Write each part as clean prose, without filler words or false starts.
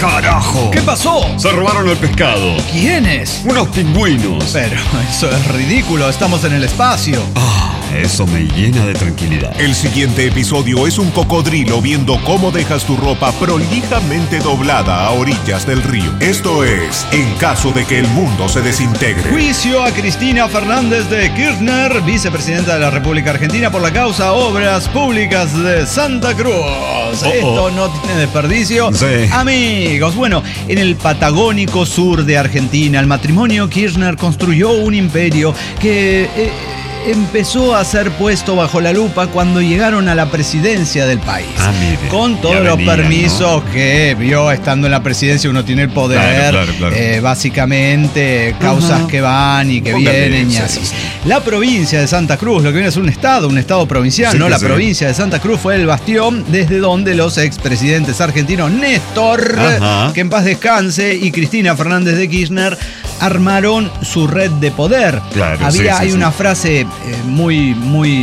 ¡Carajo! ¿Qué pasó? Se robaron el pescado. ¿Quiénes? Unos pingüinos. Pero eso es ridículo, estamos en el espacio. Eso me llena de tranquilidad. El siguiente episodio es un cocodrilo viendo cómo dejas tu ropa prolijamente doblada a orillas del río. Esto es En caso de que el mundo se desintegre. Juicio a Cristina Fernández de Kirchner, vicepresidenta de la República Argentina, por la causa Obras Públicas de Santa Cruz. Esto no tiene desperdicio. Sí. Amigos, bueno, en el patagónico sur de Argentina, el matrimonio Kirchner construyó un imperio que empezó a ser puesto bajo la lupa cuando llegaron a la presidencia del país. Mire, con todos los permisos, ¿no?, que vio estando en la presidencia. Uno tiene el poder, claro. Básicamente causas que van y que vienen y así. La provincia de Santa Cruz, lo que viene a ser un estado provincial, sí, ¿no? La sí. provincia de Santa Cruz fue el bastión desde donde los expresidentes argentinos Néstor, que en paz descanse, y Cristina Fernández de Kirchner armaron su red de poder. Claro, Hay una frase muy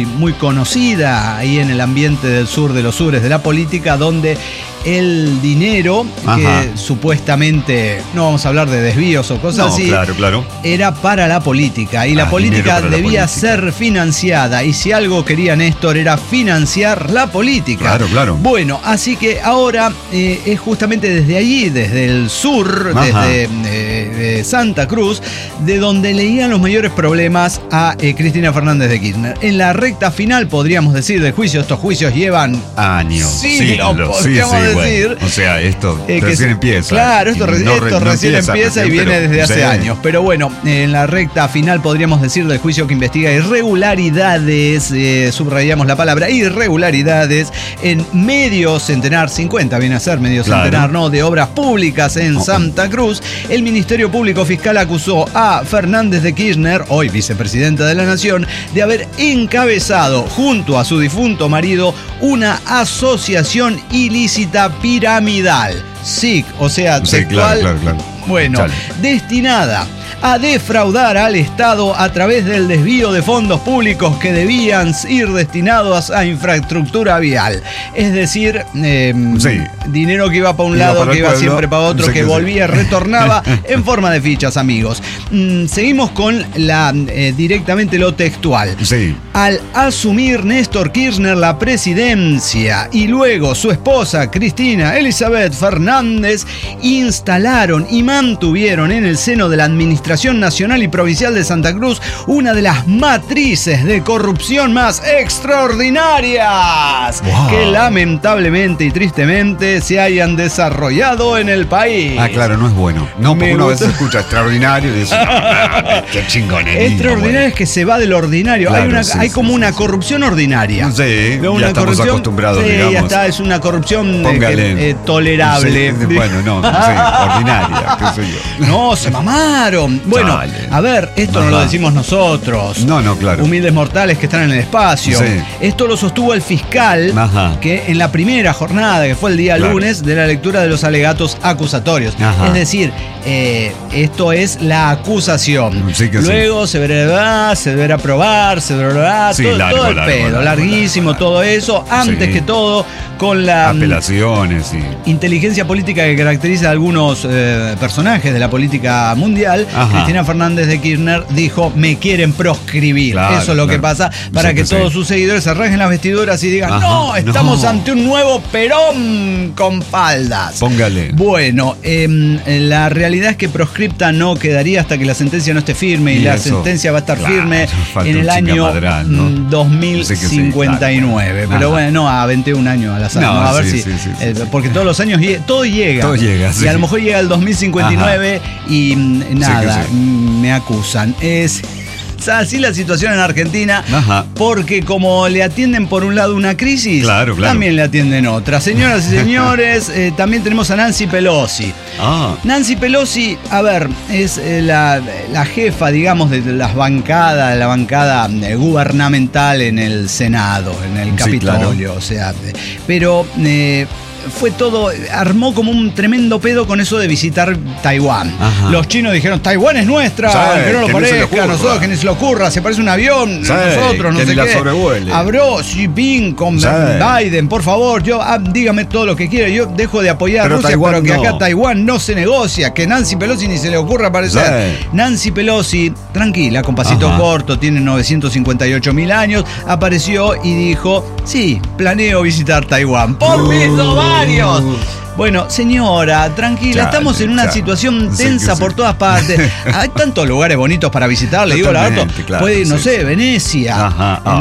conocida ahí en el ambiente del sur de los sures de la política, donde el dinero, que supuestamente, no vamos a hablar de desvíos o cosas así, claro, era para la política, y la política debía ser financiada, y si algo quería Néstor era financiar la política. Claro. Bueno, así que ahora es justamente desde allí, desde el sur, desde Santa Cruz, de donde leían los mayores problemas a Cristina Fernández de Kirchner. En la recta final, podríamos decir, del juicio, estos juicios llevan años, siglos, podríamos decir. Bueno, o sea, esto recién empieza. Claro, esto recién empieza y viene desde hace años. Pero bueno, en la recta final, podríamos decir, del juicio que investiga irregularidades, subrayamos la palabra irregularidades, en medio centenar, 50 viene a ser medio centenar, ¿no?, de obras públicas en Santa Cruz. El Ministerio Público Fiscal acusó a Fernández de Kirchner, hoy vicepresidenta de la Nación, de haber encabezado junto a su difunto marido una asociación ilícita piramidal, SIC, o sea, textual, claro. bueno, destinada a defraudar al Estado a través del desvío de fondos públicos que debían ir destinados a infraestructura vial. Es decir, dinero que iba para un lado, que iba siempre para otro, que volvía, retornaba en forma de fichas, amigos. Seguimos con directamente lo textual. Sí. Al asumir Néstor Kirchner la presidencia y luego su esposa Cristina Elizabeth Fernández, instalaron y mantuvieron en el seno de la Administración Nacional y Provincial de Santa Cruz una de las matrices de corrupción más extraordinarias que lamentablemente y tristemente se hayan desarrollado en el país. Claro, no es bueno. No, porque uno a veces escucha extraordinario y dice, qué chingonería. Extraordinario es que se va del ordinario. Claro, hay como una corrupción ordinaria. Sí, ya estamos acostumbrados, digamos. Ya está, es una corrupción tolerable. Ordinaria, qué sé yo. No, se mamaron. Bueno, a ver, esto no lo decimos nosotros. No, claro. Humildes mortales que están en el espacio. Sí. Esto lo sostuvo el fiscal, que en la primera jornada, que fue el día lunes, de la lectura de los alegatos acusatorios. Es decir, esto es la acusación. Luego se deberá probar, todo el pedo, larguísimo, todo eso. Antes que todo, con la apelaciones y inteligencia política que caracteriza a algunos personajes de la política mundial. Cristina Fernández de Kirchner dijo: me quieren proscribir. Eso es lo que pasa, para que todos sus seguidores se rasguen las vestiduras y digan: no, estamos ante un nuevo Perón con faldas. Póngale. Bueno, la realidad es que proscripta no quedaría hasta que la sentencia no esté firme, y la sentencia va a estar firme en el año 2059. Pero bueno, a 21 años al azar. A ver si. Porque todos los años todo llega. Y a lo mejor llega el 2059 y nada, me acusan. Es así la situación en Argentina, porque como le atienden por un lado una crisis, también le atienden otra. Señoras y señores, también tenemos a Nancy Pelosi. Nancy Pelosi, a ver, es la jefa, digamos, de la bancada gubernamental en el Senado, en el Capitolio, o sea, pero fue todo, armó como un tremendo pedo con eso de visitar Taiwán. Ajá. Los chinos dijeron, Taiwán es nuestra, que no lo parezca, a nosotros que ni se le ocurra, se parece un avión, nosotros, no sé qué. Habló Xi Jinping con Biden, por favor, dígame todo lo que quiera, yo dejo de apoyar a Rusia, Taiwán pero que acá Taiwán no se negocia, que Nancy Pelosi ni se le ocurra aparecer. Nancy Pelosi, tranquila, con pasito corto, tiene 958.000 años, apareció y dijo, sí, planeo visitar Taiwán. ¡Por piso varios! Bueno, señora, tranquila, estamos en una situación tensa por todas partes. Hay tantos lugares bonitos para visitar, le digo, Lagarto. Puede ir, no sé, Venecia,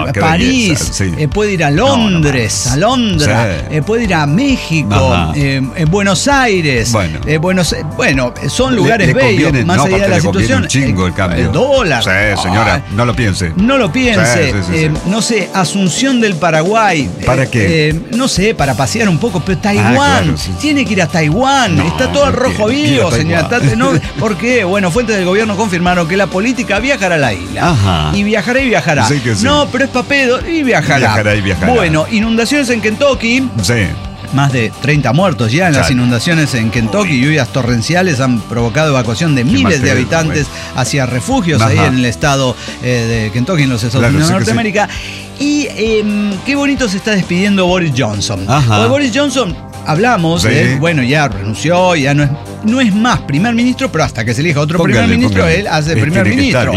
París, puede ir a Londres, a Londra, puede ir a México, Buenos Aires. Bueno, son lugares bellos, más allá de la situación. Un chingo el cambio. El dólar. Sí, señora, no lo piense. No lo piense. No sé, Asunción del Paraguay. ¿Para qué? No sé, para pasear un poco, pero Taiwán. Tiene que ir a Taiwán, está todo al rojo vivo, señora. ¿Por qué? Bueno, fuentes del gobierno confirmaron que la política viajará a la isla. Y viajará y viajará. Sí. No, pero es papedo y viajará. Bueno, inundaciones en Kentucky. Sí. Más de 30 muertos ya en las inundaciones en Kentucky. Lluvias torrenciales han provocado evacuación de miles de habitantes hacia refugios ahí en el estado de Kentucky, en los Estados Unidos de Norteamérica. Y qué bonito se está despidiendo Boris Johnson. Porque Boris Johnson, hablamos de él, bueno, ya renunció, ya no es más primer ministro, pero hasta que se elija otro primer ministro, él hace primer ministro.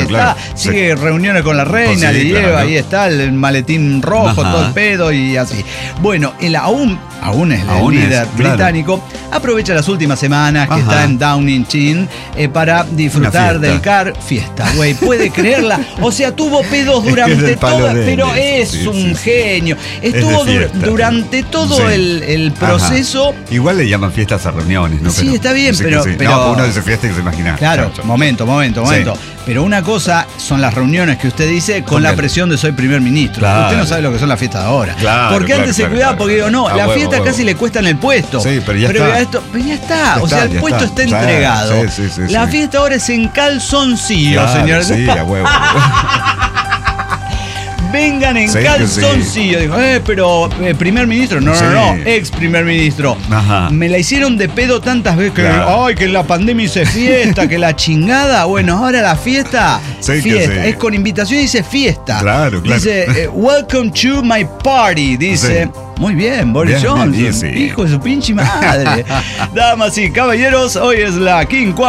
Sigue reuniones con la reina, le lleva, ahí está el maletín rojo, todo el pedo y así. Bueno, él aún es el líder británico, aprovecha las últimas semanas que está en Downing Chin para disfrutar del fiesta, güey, puede creerla. O sea, tuvo pedos durante todo, pero es un genio. Estuvo durante todo el proceso. Igual le llaman fiestas a reuniones, ¿no? Sí, está bien, pero no, uno dice fiesta que se imagina. Claro, momento. Pero una cosa son las reuniones que usted dice con la presión de soy primer ministro. Usted no sabe lo que son las fiestas de ahora. Porque antes se cuidaba porque digo, no, la fiesta casi le cuesta en el puesto. Sí, pero ya está. O sea, el puesto está entregado. La fiesta ahora es en calzoncillo, señores. Sí, a huevo. Vengan en calzoncillo. Dijo, pero primer ministro. No, ex primer ministro. Me la hicieron de pedo tantas veces que la pandemia hice fiesta, que la chingada. Bueno, ahora la fiesta, es con invitación y dice fiesta. Claro. Dice, welcome to my party. Dice, muy bien, Boris Johnson, hijo de su pinche madre. Damas y caballeros, hoy es la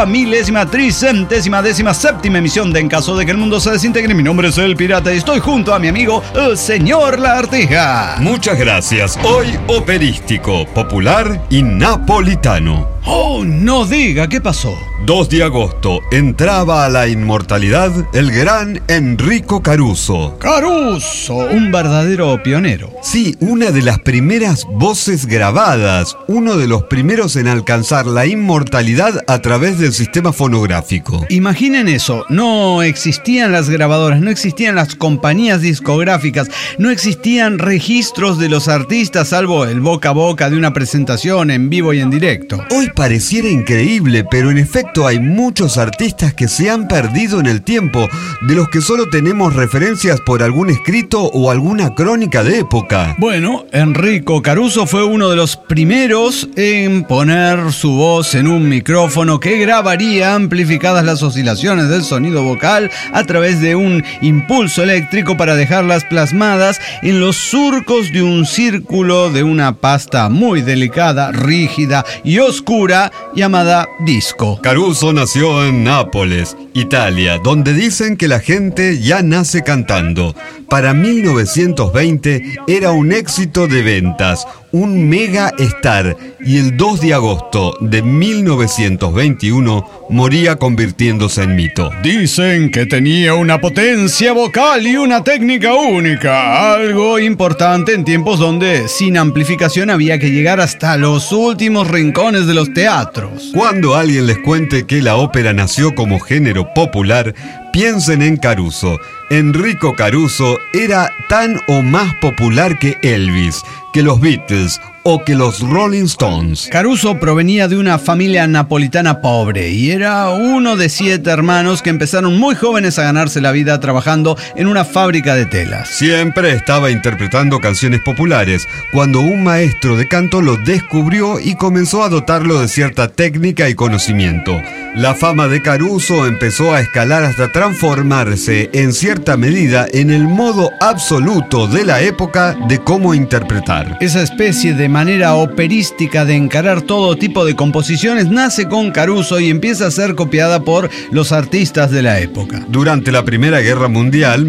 5.037ª emisión de En Caso de que el Mundo se Desintegre. Mi nombre es El Pirata y estoy junto a mi amigo, el señor Lagartija. Muchas gracias. Hoy operístico, popular y napolitano. Oh, no diga, ¿qué pasó? 2 de agosto, entraba a la inmortalidad el gran Enrico Caruso. ¡Caruso! Un verdadero pionero. Sí, una de las primeras voces grabadas, uno de los primeros en alcanzar la inmortalidad a través del sistema fonográfico. Imaginen eso, no existían las grabadoras, no existían las compañías discográficas, no existían registros de los artistas, salvo el boca a boca de una presentación en vivo y en directo. Hoy pareciera increíble, pero en efecto hay muchos artistas que se han perdido en el tiempo, de los que solo tenemos referencias por algún escrito o alguna crónica de época. Bueno, Enrico Caruso fue uno de los primeros en poner su voz en un micrófono que grabaría amplificadas las oscilaciones del sonido vocal a través de un impulso eléctrico para dejarlas plasmadas en los surcos de un círculo de una pasta muy delicada, rígida y oscura llamada disco. Caruso nació en Nápoles, Italia, donde dicen que la gente ya nace cantando. Para 1920 era un éxito de ventas, un mega star, y el 2 de agosto de 1921 moría convirtiéndose en mito. Dicen que tenía una potencia vocal y una técnica única, algo importante en tiempos donde sin amplificación había que llegar hasta los últimos rincones de los teatros. Cuando alguien les cuente que la ópera nació como género popular, piensen en Caruso. Enrico Caruso era tan o más popular que Elvis, que los Beatles o que los Rolling Stones. Caruso provenía de una familia napolitana pobre y era uno de 7 hermanos que empezaron muy jóvenes a ganarse la vida trabajando en una fábrica de telas. Siempre estaba interpretando canciones populares, cuando un maestro de canto lo descubrió y comenzó a dotarlo de cierta técnica y conocimiento. La fama de Caruso empezó a escalar hasta transformarse en cierta medida en el modo absoluto de la época de cómo interpretar. Esa especie de manera operística de encarar todo tipo de composiciones nace con Caruso y empieza a ser copiada por los artistas de la época. Durante la Primera Guerra Mundial,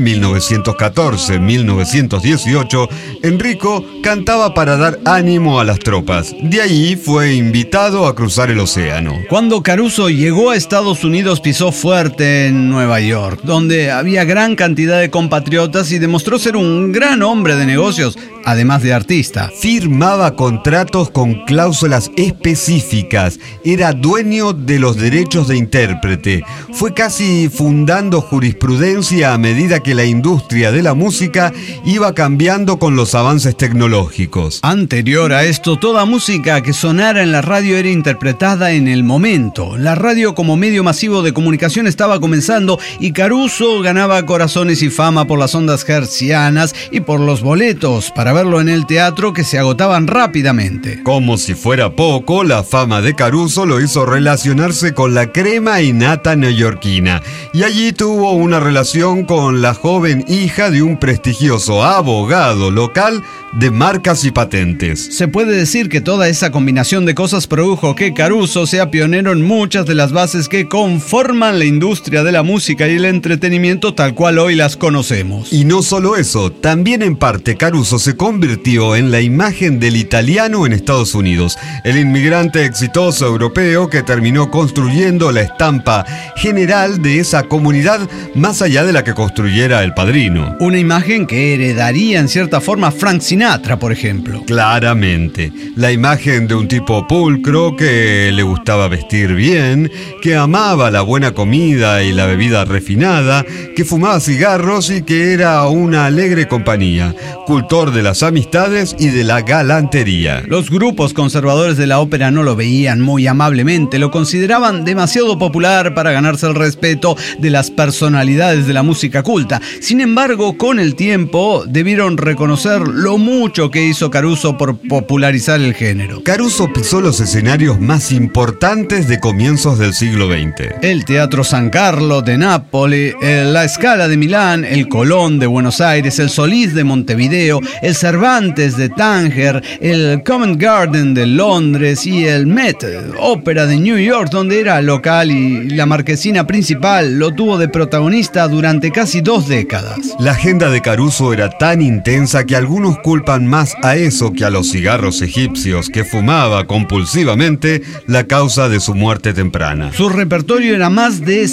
1914-1918, Enrico cantaba para dar ánimo a las tropas. De ahí fue invitado a cruzar el océano. Cuando Caruso llegó a Estados Unidos, pisó fuerte en Nueva York, donde había gran cantidad de compatriotas y demostró ser un gran hombre de negocios, además de artista. Firmaba contratos con cláusulas específicas, era dueño de los derechos de intérprete, fue casi fundando jurisprudencia a medida que la industria de la música iba cambiando con los avances tecnológicos. Anterior a esto, toda música que sonara en la radio era interpretada en el momento. La radio como medio masivo de comunicación estaba comenzando y Caruso ganaba corazones y fama por las ondas hertzianas y por los boletos para verlo en el teatro que se agotaban rápidamente. Como si fuera poco, la fama de Caruso lo hizo relacionarse con la crema y nata neoyorquina y allí tuvo una relación con la joven hija de un prestigioso abogado local de marcas y patentes. Se puede decir que toda esa combinación de cosas produjo que Caruso sea pionero en muchas de las bases que conforman la industria de la música y el entretenimiento tal cual hoy las conocemos. Y no solo eso, también en parte Caruso se convirtió en la imagen del italiano en Estados Unidos, el inmigrante exitoso europeo que terminó construyendo la estampa general de esa comunidad más allá de la que construyera el padrino. Una imagen que heredaría en cierta forma Frank Sinatra, por ejemplo. Claramente, la imagen de un tipo pulcro que le gustaba vestir bien, que amaba la buena comida y la bebida refinada, que fumaba cigarros y que era una alegre compañía, cultor de las amistades y de la galantería. Los grupos conservadores de la ópera no lo veían muy amablemente, lo consideraban demasiado popular para ganarse el respeto de las personalidades de la música culta. Sin embargo, con el tiempo debieron reconocer lo mucho que hizo Caruso por popularizar el género. Caruso pisó los escenarios más importantes de comienzos del siglo XX. El Teatro San Carlo de Nápoles, la Scala de Milán, el Colón de Buenos Aires, el Solís de Montevideo, el Cervantes de Tánger, el Covent Garden de Londres y el Met Ópera de New York, donde era local, y la marquesina principal lo tuvo de protagonista durante casi 2 décadas. La agenda de Caruso era tan intensa que algunos culpan más a eso que a los cigarros egipcios que fumaba compulsivamente, la causa de su muerte temprana. Su repertorio era más de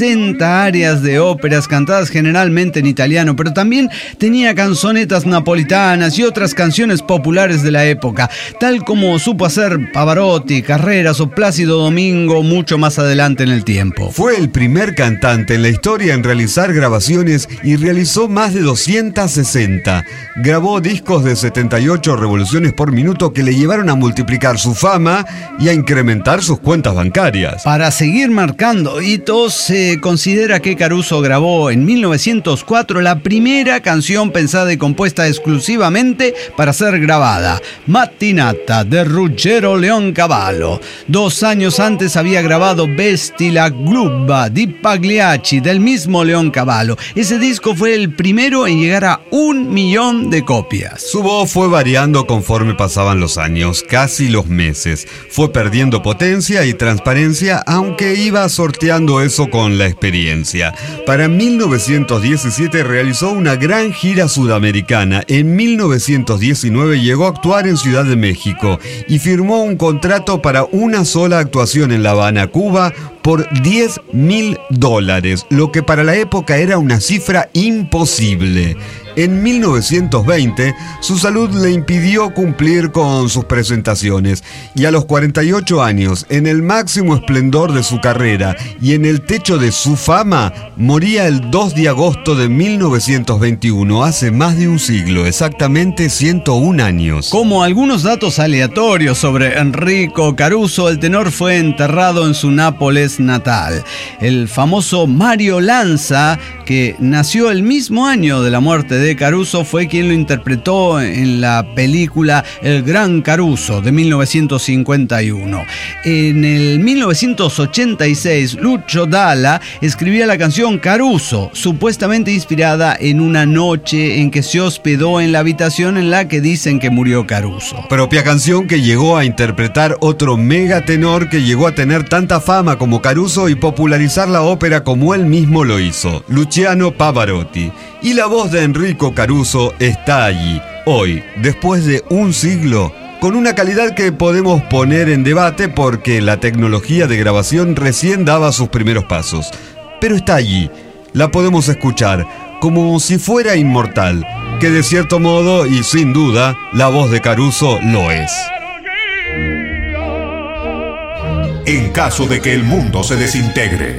60 áreas de óperas cantadas generalmente en italiano, pero también tenía canzonetas napolitanas y otras canciones populares de la época, tal como supo hacer Pavarotti, Carreras o Plácido Domingo mucho más adelante en el tiempo. Fue el primer cantante en la historia en realizar grabaciones y realizó más de 260. Grabó discos de 78 revoluciones por minuto que le llevaron a multiplicar su fama y a incrementar sus cuentas bancarias. Para seguir marcando hitos, se considera que Caruso grabó en 1904 la primera canción pensada y compuesta exclusivamente para ser grabada, Mattinata de Ruggero Leoncavallo. 2 años antes había grabado Vesti la Glubba di Pagliacci del mismo Leoncavallo. Ese disco fue el primero en llegar a 1 millón de copias. Su voz fue variando conforme pasaban los años, casi los meses. Fue perdiendo potencia y transparencia, aunque iba sorteando eso con la experiencia. Para 1917 realizó una gran gira sudamericana. En 1919 llegó a actuar en Ciudad de México y firmó un contrato para una sola actuación en La Habana, Cuba, por $10,000, lo que para la época era una cifra imposible. En 1920, su salud le impidió cumplir con sus presentaciones y a los 48 años, en el máximo esplendor de su carrera y en el techo de su fama, moría el 2 de agosto de 1921, hace más de un siglo, exactamente 101 años. Como algunos datos aleatorios sobre Enrico Caruso, el tenor fue enterrado en su Nápoles natal. El famoso Mario Lanza, que nació el mismo año de la muerte de Caruso, fue quien lo interpretó en la película El Gran Caruso de 1951. En el 1986, Lucio Dalla escribía la canción Caruso, supuestamente inspirada en una noche en que se hospedó en la habitación en la que dicen que murió Caruso. Propia canción que llegó a interpretar otro megatenor que llegó a tener tanta fama como Caruso y popularizar la ópera como él mismo lo hizo, Luciano Pavarotti. Y la voz de Enrico Caruso está allí, hoy, después de un siglo, con una calidad que podemos poner en debate porque la tecnología de grabación recién daba sus primeros pasos. Pero está allí, la podemos escuchar, como si fuera inmortal, que de cierto modo y sin duda, la voz de Caruso lo es. En caso de que el mundo se desintegre.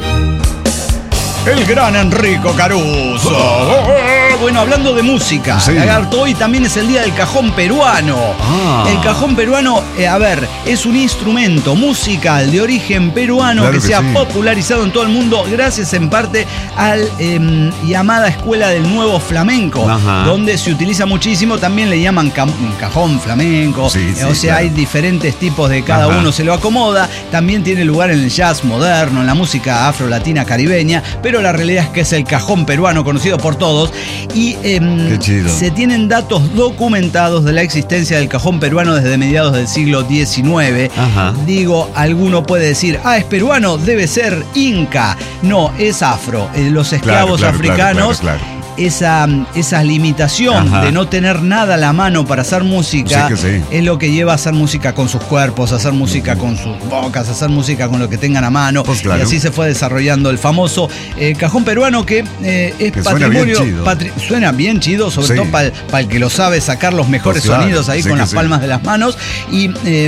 El gran Enrico Caruso. Bueno, hablando de música, sí. Lagarto, hoy también es el día del cajón peruano. El cajón peruano, es un instrumento musical de origen peruano que se ha popularizado en todo el mundo gracias en parte al llamada Escuela del Nuevo Flamenco, donde se utiliza muchísimo, también le llaman cajón flamenco, hay diferentes tipos de cada uno se lo acomoda, también tiene lugar en el jazz moderno, en la música afro-latina caribeña, pero la realidad es que es el cajón peruano conocido por todos. Y se tienen datos documentados de la existencia del cajón peruano desde mediados del siglo XIX. Digo, alguno puede decir, es peruano, debe ser inca. No, es afro. Los esclavos africanos. Claro. Esa limitación de no tener nada a la mano para hacer música es lo que lleva a hacer música con sus cuerpos, a hacer música con sus bocas, a hacer música con lo que tengan a mano. Y así se fue desarrollando el famoso cajón peruano que es que patrimonio. Suena bien chido, sobre todo para el que lo sabe sacar los mejores sonidos ahí con las palmas de las manos. Y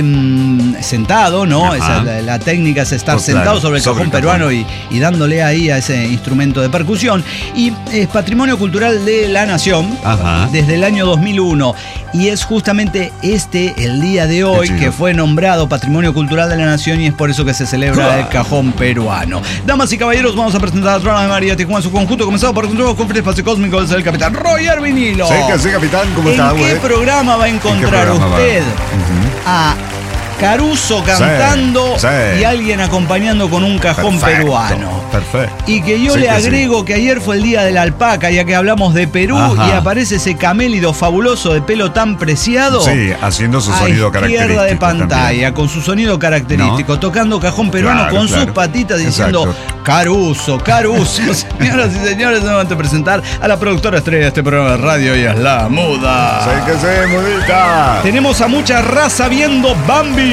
sentado, ¿no? La técnica es estar sentado sobre el cajón peruano y dándole ahí a ese instrumento de percusión. Y es patrimonio cultural de la nación desde el año 2001 y es justamente el día de hoy que fue nombrado Patrimonio Cultural de la Nación y es por eso que se celebra el cajón peruano. Damas y caballeros, vamos a presentar a Trona de María Tijuana en su conjunto, comenzado por un nuevo conferencia espacio cósmico del capitán Roger Vinilo. Sí, capitán, ¿cómo está? ¿En qué programa va a encontrar usted a Caruso cantando y alguien acompañando con un cajón peruano? Perfecto. Y que yo le agrego que ayer fue el día de la alpaca, ya que hablamos de Perú, y aparece ese camélido fabuloso de pelo tan preciado. Sí, haciendo su sonido característico. A izquierda de pantalla, también. Con su sonido característico, tocando cajón peruano con sus patitas diciendo Caruso, Caruso. Señoras y señores, vamos a presentar a la productora estrella de este programa de radio, y es la Muda. Mudita. Tenemos a mucha raza viendo Bambi.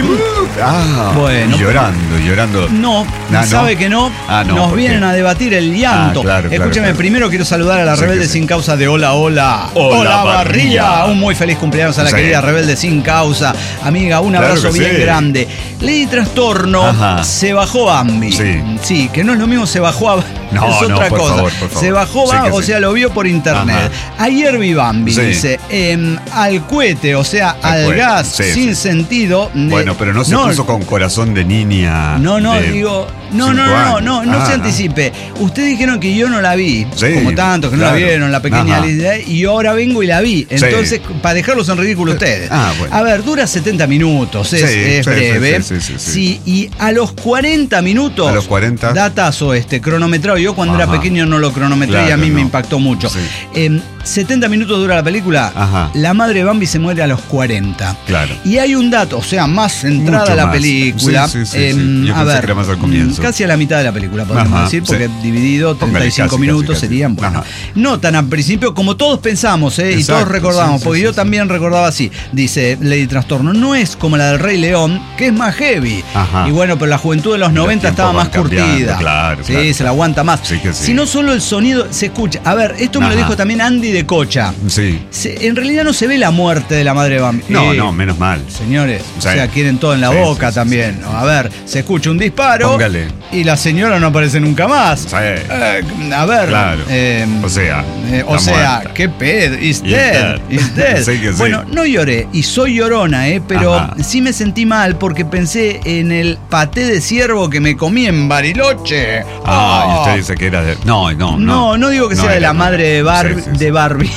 Bueno, llorando. No, sabe que no. Nos vienen a debatir el llanto. Escúcheme, primero quiero saludar a la Rebelde Sin Causa de Hola Barrilla. Un muy feliz cumpleaños a la querida Rebelde Sin Causa. Amiga, un abrazo bien grande. Lady Trastorno, se bajó Bambi. Sí, que no es lo mismo, se bajó es otra cosa. Por favor. Se bajó Bambi, lo vio por internet. Ayer vi Bambi, dice, al cohete, al gas, sin sentido. Bueno, pero no se puso con corazón de niña. No se anticipe. Ustedes dijeron que yo no la vi, como tantos que no la vieron, la pequeña Alicia, y yo ahora vengo y la vi. Entonces, para dejarlos en ridículo ustedes. Bueno. A ver, dura 70 minutos, es breve. Sí, y a los 40 minutos, datazo cronometrado. Yo cuando era pequeño no lo cronometré y a mí me impactó mucho. 70 minutos dura la película. La madre de Bambi se muere a los 40. Claro. Y hay un dato, más centrada la película. Yo pensé que era más al comienzo. casi a la mitad de la película, podemos decir, porque dividido 35 minutos serían, bueno, no tan al principio como todos pensamos, y todos recordamos, porque yo también recordaba así. Dice Lady Trastorno, no es como la del Rey León, que es más heavy. Y bueno, pero la juventud de los 90 estaba más curtida. Claro, se la aguanta más. Si no solo el sonido se escucha. A ver, esto me lo dijo también Andy de Cocha. En realidad no se ve la muerte de la madre de Bambi. No, menos mal. Señores, o sea, quieren todo en la boca también. A ver, se escucha un disparo. Póngale. Y la señora no aparece nunca más. A ver. Claro. O sea, qué pedo. Is dead. Bueno, no lloré y soy llorona, pero sí me sentí mal porque pensé en el paté de ciervo que me comí en Bariloche. Y usted dice que era de... No digo que sea de la madre de Barbie. De Barbie.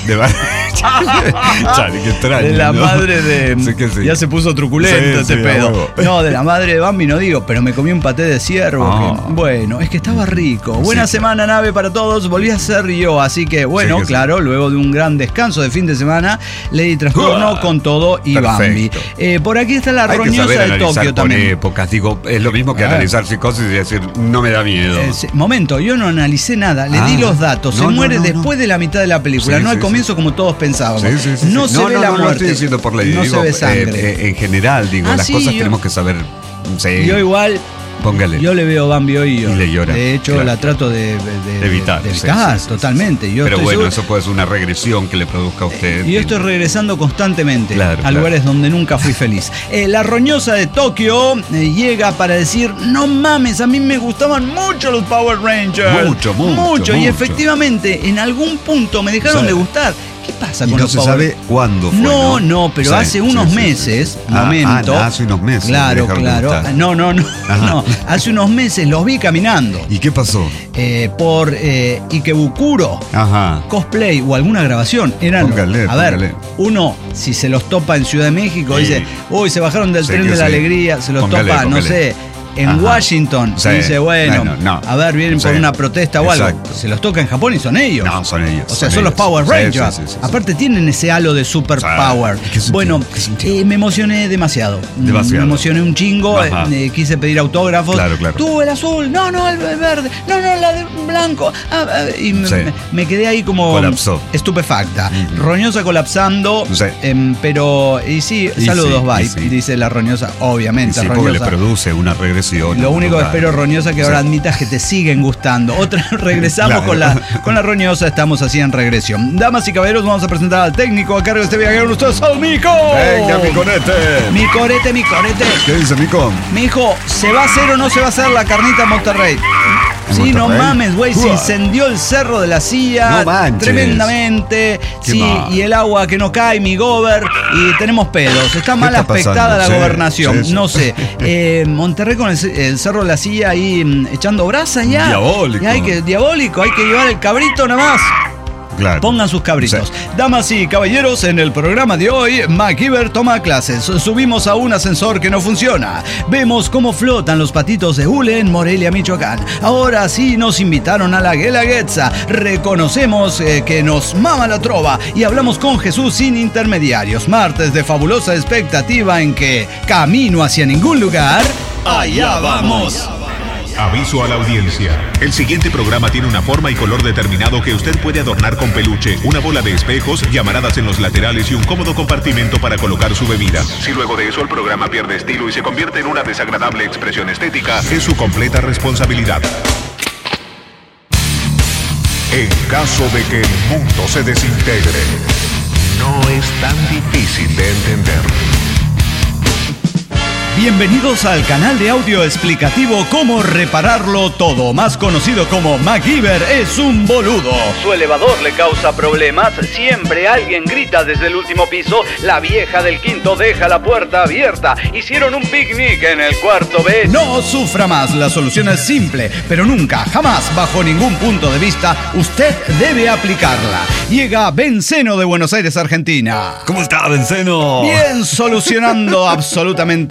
Qué extraño, de la madre de... Ya se puso truculento ese pedo. No, de la madre de Bambi no digo, pero me comí un paté de ciervo. Bueno, es que estaba rico. Buena semana, nave, para todos. Volví a ser yo, así que bueno, claro, luego de un gran descanso de fin de semana, Lady Trastorno con todo y Bambi. Por aquí está la roñosa de Tokio también. Épocas, digo, es lo mismo que analizar Psicosis y decir, no me da miedo. Momento, yo no analicé nada, le di los datos. Se muere después de la mitad de la película, no al comienzo como todos pensábamos. No se ve la muerte. No estoy diciendo por Lady, no se ve sangre. En general, digo, las cosas tenemos que saber. Yo igual. Póngale. Yo le veo Bambi hoy y le llora. De hecho, la trato de evitar. Totalmente. Pero bueno, eso puede ser una regresión que le produzca a usted. Y yo estoy regresando constantemente a lugares donde nunca fui feliz. La roñosa de Tokio llega para decir, no mames, a mí me gustaban mucho los Power Rangers. Mucho. Y efectivamente, en algún punto me dejaron de gustar. ¿Qué pasa con los Power Rangers? No se sabe cuándo fue. No, pero hace unos meses, hace unos meses. Claro. No. Hace unos meses los vi caminando. ¿Y qué pasó? Por Ikebukuro. Cosplay o alguna grabación. Eran, uno, si se los topa en Ciudad de México, dice, uy, se bajaron del tren de la alegría, se los topa, no sé. En Washington dice, a ver, vienen por una protesta o algo. Se los toca en Japón y son ellos. No, son ellos. O sea, son los Power Rangers. Aparte tienen ese halo de super power. Bueno, me emocioné demasiado. Me emocioné un chingo. Quise pedir autógrafos. Claro. Tú, el azul. No, el verde. No, la de blanco. Y me quedé ahí como... Colapsó. Estupefacta. Roñosa colapsando. Pero... saludos, bye. Dice la roñosa, obviamente. Roñosa. Porque le produce una regresión. Lo único que espero, roñosa, que ahora admitas que te siguen gustando. Regresamos con la roñosa, estamos así en regresión. Damas y caballeros, vamos a presentar al técnico a cargo de este viajero. Ustedes al Mico. Venga, mi corete. Mi corete. ¿Qué dice, Mico? Mi hijo, ¿se va a hacer o no se va a hacer la carnita en Monterrey? Sí, no mames, güey, se incendió el Cerro de la Silla tremendamente. Y el agua que no cae, mi gober, y tenemos pedos. Está mal aspectada la gobernación, no sé. Monterrey con el Cerro de la Silla ahí echando brasa ya. Diabólico. Hay que llevar el cabrito nada más. Claro. Pongan sus cabritos. Damas y caballeros, en el programa de hoy, MacGyver toma clases. Subimos a un ascensor que no funciona. Vemos cómo flotan los patitos de hule en Morelia, Michoacán. Ahora sí nos invitaron a la Guelaguetza. Reconocemos que nos mama la trova y hablamos con Jesús sin intermediarios. Martes de fabulosa expectativa en que, camino hacia ningún lugar, allá vamos. Aviso a la audiencia. El siguiente programa tiene una forma y color determinado que usted puede adornar con peluche, una bola de espejos, llamaradas en los laterales y un cómodo compartimento para colocar su bebida. Si luego de eso el programa pierde estilo y se convierte en una desagradable expresión estética, es su completa responsabilidad. En caso de que el mundo se desintegre, no es tan difícil de entender. Bienvenidos al canal de audio explicativo Cómo repararlo todo, más conocido como MacGyver es un boludo. Su elevador le causa problemas, siempre alguien grita desde el último piso, la vieja del quinto deja la puerta abierta, hicieron un picnic en el cuarto B. No sufra más, la solución es simple, pero nunca, jamás, bajo ningún punto de vista, usted debe aplicarla. Llega Benceno de Buenos Aires, Argentina. ¿Cómo está, Benceno? Bien, solucionando absolutamente todo.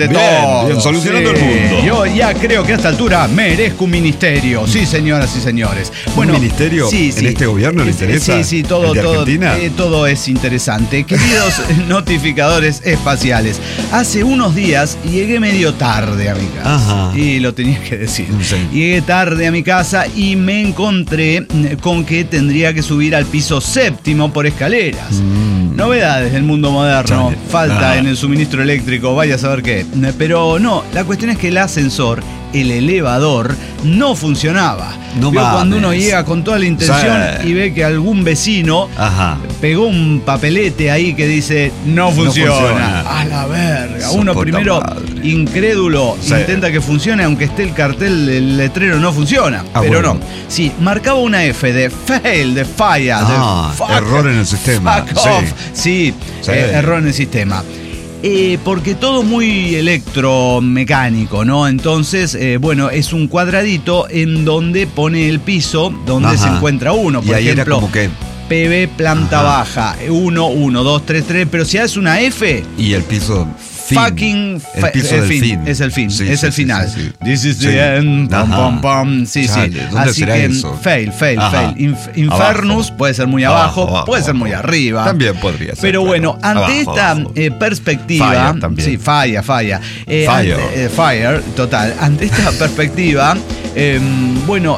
todo. Bien, solucionando el mundo. Yo ya creo que a esta altura merezco un ministerio. Sí, señoras y señores. Bueno, ¿un ministerio en este gobierno le interesa? Sí, todo, ¿El de Argentina? Todo es interesante. Queridos notificadores espaciales, hace unos días llegué medio tarde a mi casa. Ajá. Y lo tenía que decir. Sí. Llegué tarde a mi casa y me encontré con que tendría que subir al piso 7º por escaleras. Novedades del mundo moderno. Chale. Falta en el suministro eléctrico, vaya a saber qué. Pero no, la cuestión es que el ascensor, el elevador, no funcionaba. No Vio mames. cuando uno llega con toda la intención Sí. y ve que algún vecino pegó un papelete ahí que dice no funciona. A la verga. Uno primero, incrédulo, intenta que funcione aunque esté el cartel del letrero no funciona. Pero bueno. no. Sí, marcaba una F de fail, de falla, de fuck, error en el sistema. fuck off. Sí, error en el sistema. Porque todo muy electromecánico, ¿no? Entonces, bueno, es un cuadradito en donde pone el piso donde se encuentra uno. Por ejemplo, era como que PB planta baja, 1, 1, 2, 3, 3, pero si haces una F... Y el piso... Fucking el piso del fin. Es el fin, Sí, es el sí, final. sí, sí. This is the end. Pam, pam, pam. Sí, Chale, sí. ¿dónde Así será que eso? fail. Ajá. Infernus Abajo. puede ser muy abajo, puede ser muy arriba. También podría ser. Pero bueno, claro. ante Abajo, esta abajo. Perspectiva. Fire también. Sí, falla. Fire. Fire, total. Ante esta perspectiva, bueno,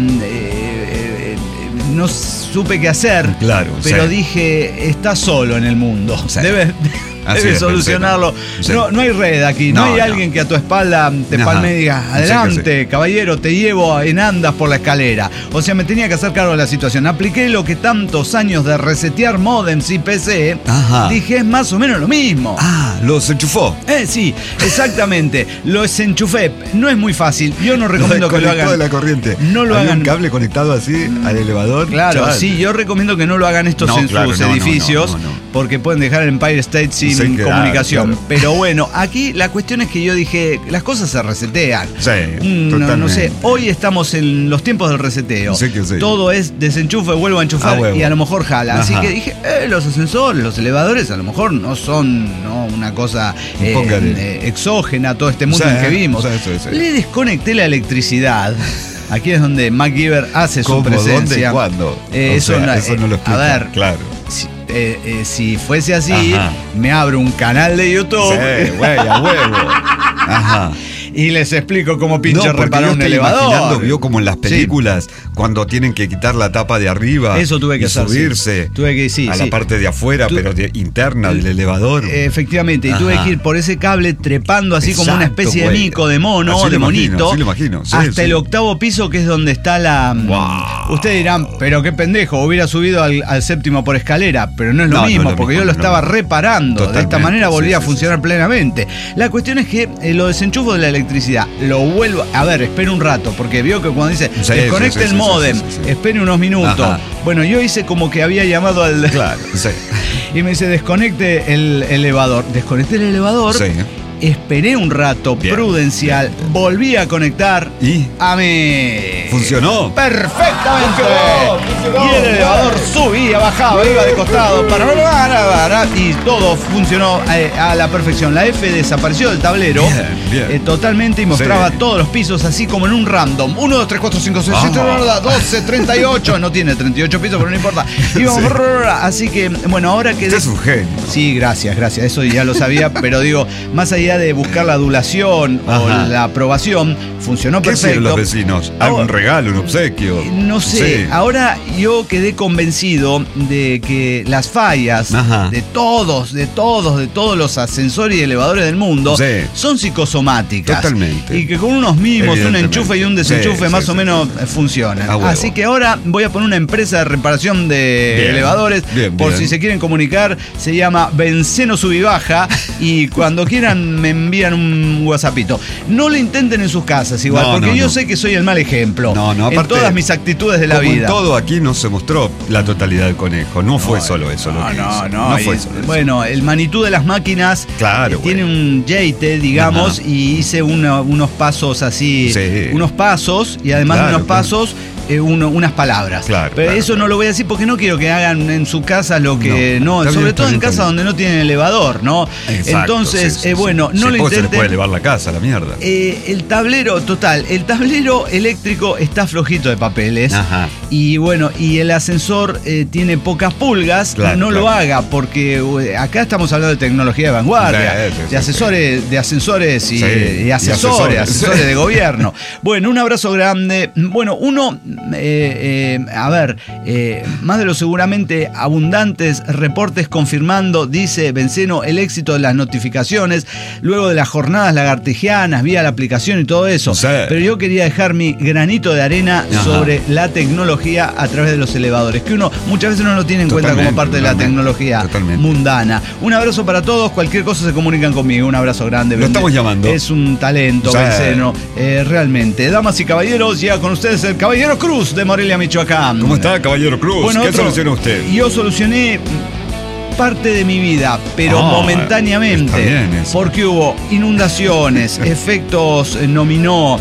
no supe qué hacer. Claro, pero sí. dije, está solo en el mundo. Sí. Debe es, solucionarlo. sí. No hay red aquí, no hay alguien que a tu espalda te palme y diga, adelante, caballero, te llevo en andas por la escalera. O sea, me tenía que hacer cargo de la situación. Apliqué lo que tantos años de resetear modems y PC, dije, es más o menos lo mismo. Los enchufó. Sí, exactamente. Los enchufé. No es muy fácil. Yo no recomiendo que lo hagan. De la corriente. No lo ¿Había hagan. un cable conectado así al elevador? Claro, Chale. sí, yo recomiendo que no lo hagan estos en sus edificios, porque pueden dejar el Empire State sin comunicación. Claro. Pero bueno, aquí la cuestión es que yo dije, las cosas se resetean. Sí, no sé, hoy estamos en los tiempos del reseteo. Sí. Todo es desenchufe, vuelvo a enchufar y a lo mejor jala. Así que dije, los ascensores, los elevadores a lo mejor no son una cosa exógena a todo este mundo en que vivimos. Le desconecté la electricidad. Aquí es donde MacGyver hace su presencia. ¿Dónde y cuándo? Eso no lo explica. A ver, claro. Si fuese así, me abro un canal de YouTube. Sí, güey, a huevo. Ajá. Y les explico cómo pinche reparar un elevador. Vio como en las películas, cuando tienen que quitar la tapa de arriba. Eso tuve que hacer. Subirse a la parte de afuera, pero interna del elevador. Efectivamente, y tuve que ir por ese cable trepando así como una especie de mico, de mono, de monito. Sí, lo imagino. Hasta el 8º piso, que es donde está la. Wow. Ustedes dirán, pero qué pendejo, hubiera subido al 7º por escalera. Pero no es lo mismo, porque yo lo estaba reparando. Totalmente, de esta manera volvía a funcionar plenamente. La cuestión es que lo desenchufo de la electricidad. Lo vuelvo. A ver, espere un rato, porque vio que cuando dice desconecte el módem, espere unos minutos. Bueno, yo hice como que había llamado al. Claro, sí. Y me dice, desconecte el elevador. Desconecté el elevador. Sí. Esperé un rato prudencial, volví a conectar y funcionó perfectamente. Funcionó. Y el elevador subía, bajaba, iba de costado, y todo funcionó a la perfección. La F desapareció del tablero totalmente y mostraba todos los pisos así como en un random. 1, 2, 3, 4, 5, 6, 7, 12, 38. No tiene 38 pisos, pero no importa. Íbamos, así que, bueno, ahora que. Usted es un genio. Sí, gracias. Eso ya lo sabía, pero digo, más allá de buscar la adulación o la aprobación, funcionó perfecto. ¿Qué hicieron los vecinos? ¿Algún regalo, un obsequio? No sé. Ahora yo quedé convencido de que las fallas de todos los ascensores y elevadores del mundo son psicosomáticas. Totalmente. Y que con unos mimos, un enchufe y un desenchufe más o menos funcionan. Así que ahora voy a poner una empresa de reparación de elevadores. Por si se quieren comunicar, se llama Benceno Subibaja y cuando quieran me envían un WhatsAppito. No lo intenten en sus casas igual, porque yo sé que soy el mal ejemplo aparte, en todas mis actitudes de la vida. En todo aquí no se mostró la totalidad del conejo, no fue solo eso lo que hizo. No fue solo eso. Bueno, el Manitou de las máquinas tiene un Jate, digamos, y hice unos pasos así, unos pasos, y además de unos pasos unas palabras. Claro, pero claro, eso no lo voy a decir porque no quiero que hagan en su casa lo que sobre todo en casa donde no tienen elevador, ¿no? Exacto, entonces, sí. bueno, no lo Se intenten. le puede elevar la casa, la mierda. El tablero eléctrico está flojito de papeles. Ajá. Y bueno, y el ascensor tiene pocas pulgas. Claro, no lo haga porque acá estamos hablando de tecnología de vanguardia, de ascensores y asesores de gobierno. Bueno, un abrazo grande. Bueno, más de lo seguramente abundantes reportes confirmando, dice Benceno, el éxito de las notificaciones luego de las jornadas lagartijianas vía la aplicación y todo eso. Sí. Pero yo quería dejar mi granito de arena sobre la tecnología a través de los elevadores, que uno muchas veces no lo tiene en cuenta como parte de la tecnología mundana. Un abrazo para todos, cualquier cosa se comunican conmigo. Un abrazo grande. Lo estamos llamando. Es un talento, Benceno, realmente. Damas y caballeros, llega con ustedes el Caballero Cruz de Morelia, Michoacán. ¿Cómo está, Caballero Cruz? Bueno, ¿Qué solucionó usted? Yo solucioné parte de mi vida, pero momentáneamente, está bien eso. porque hubo inundaciones, efectos dominó,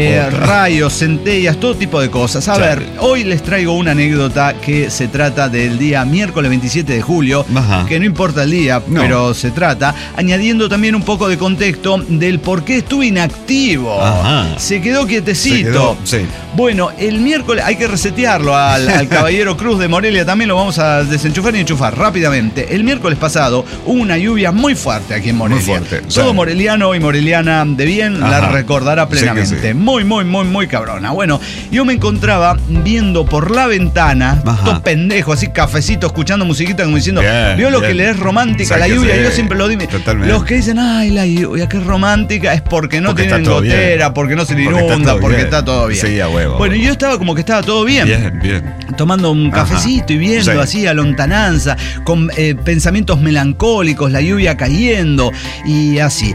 rayos, centellas, todo tipo de cosas. A ver, hoy les traigo una anécdota que se trata del día miércoles 27 de julio, que no importa el día, pero se trata, añadiendo también un poco de contexto del por qué estuve inactivo. Se quedó quietecito. Bueno, el miércoles hay que resetearlo al Caballero Cruz de Morelia, también lo vamos a desenchufar y enchufar rápidamente. El miércoles pasado hubo una lluvia muy fuerte aquí en Morelia. Muy fuerte. Todo moreliano y moreliana de bien la recordará plenamente. Sí. Muy cabrona. Bueno, yo me encontraba viendo por la ventana, todo pendejo, así cafecito, escuchando musiquita como diciendo, ¿vio lo que le es romántica la lluvia? Yo siempre lo digo. Los que dicen, ay, la lluvia que es romántica, es porque no tienen gotera, porque no se le inunda, porque está todo bien. Sí, a huevo. Bueno, yo estaba como que estaba todo bien. Bien. Tomando un cafecito y viendo así a lontananza, con pensamientos melancólicos, la lluvia cayendo y así.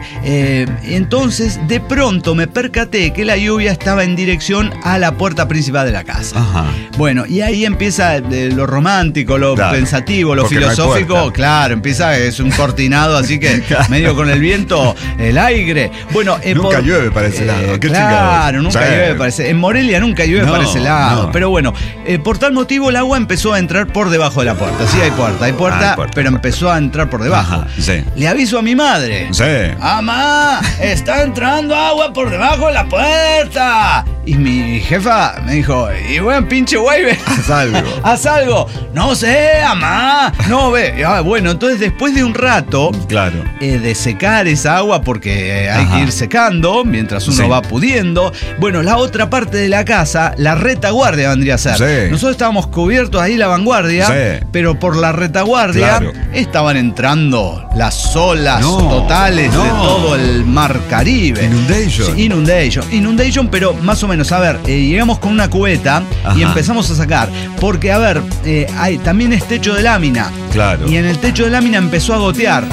Entonces, de pronto me percaté que la lluvia estaba en dirección a la puerta principal de la casa. Bueno, y ahí empieza lo romántico, lo pensativo, lo filosófico. Claro, empieza, es un cortinado, así que medio con el viento, el aire. Bueno, nunca llueve para ese lado. Claro, nunca llueve para ese lado. En Morelia nunca llueve para ese lado. Pero bueno, por tal motivo el agua empezó a entrar por debajo de la puerta. Sí, hay puerta, pero empezó a entrar por debajo. Le aviso a mi madre. ¡Mamá! ¡Está entrando agua por debajo de la puerta! Y mi jefa me dijo, y bueno, pinche güey, haz algo. No sé, mamá. No ve. Bueno, entonces después de un rato de secar esa agua, porque hay que ir secando mientras uno va pudiendo. Bueno, la otra parte de la casa, la retaguardia vendría a ser. Nosotros estábamos cubiertos ahí la vanguardia, pero por la retaguardia estaban entrando las olas totales de todo el mar Caribe. Inundation, pero más o menos, a ver, llegamos con una cubeta y empezamos a sacar, porque a ver, también es techo de lámina. Y en el techo de lámina empezó a gotear.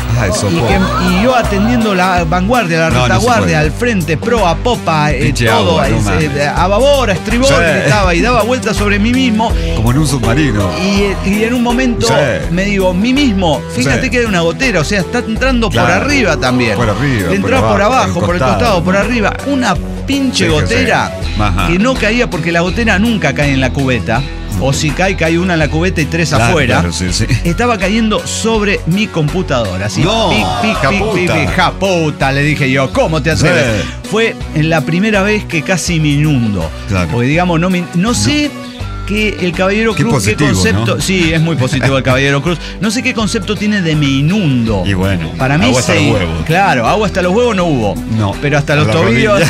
Y yo atendiendo la vanguardia, la retaguardia, al frente, proa, popa, todo, a babor, a estribor, gritaba y daba vueltas sobre mí mismo. Como en un submarino. Y en un momento me digo, mí mismo, fíjate que hay una gotera, o sea, está entrando por arriba también. Por arriba. Entra por abajo, por el costado, por arriba. Una pinche gotera que no caía, porque la gotera nunca cae en la cubeta. O si cae una en la cubeta y tres afuera. Estaba cayendo sobre mi computadora. Así, japuta, le dije yo. ¿Cómo te atreves? Fue la primera vez que casi me inundo. Porque digamos, no sé que el Caballero Cruz, positivo, qué concepto. ¿no? Sí, es muy positivo el Caballero Cruz. No sé qué concepto tiene de me inundo. Y bueno, para mí agua hasta los huevos. Claro, agua hasta los huevos no hubo. No. Pero hasta los tobillos.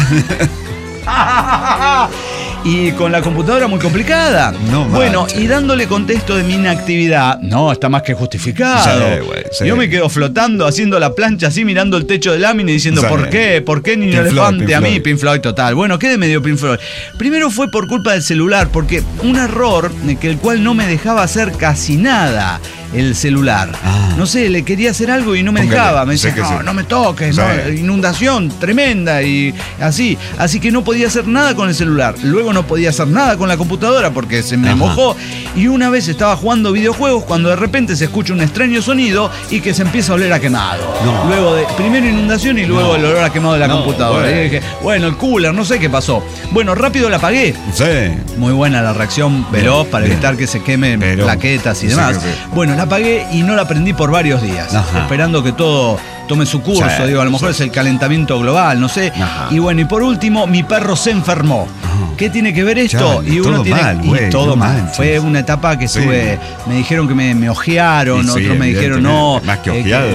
Y con la computadora muy complicada. Bueno, y dándole contexto de mi inactividad, está más que justificado. Yo me quedo flotando, haciendo la plancha así, mirando el techo de lámina y diciendo, ¿por qué? ¿Por qué Niño Elefante a mí? Pink Floyd total. Bueno, ¿qué de medio Pink Floyd? Primero fue por culpa del celular, porque un error el cual no me dejaba hacer casi nada. el celular. No sé, le quería hacer algo y no me dejaba. Me decía, no me toques, no, inundación tremenda y así. Así que no podía hacer nada con el celular. Luego no podía hacer nada con la computadora porque se me mojó. Y una vez estaba jugando videojuegos cuando de repente se escucha un extraño sonido y que se empieza a oler a quemado. Luego de primero inundación y luego el olor a quemado de la computadora. Y dije, bueno, el cooler, no sé qué pasó. Bueno, rápido la apagué. Sí. Muy buena la reacción veloz para evitar que se quemen plaquetas y demás. Bueno, la apagué y no la prendí por varios días, esperando que todo tome su curso. Digo, a lo mejor es el calentamiento global, no sé. Y bueno, y por último, mi perro se enfermó. ¿Qué tiene que ver esto? Y uno tiene todo mal. Fue una etapa que estuve, me dijeron que me ojearon, otros me dijeron no. Más que ojeado.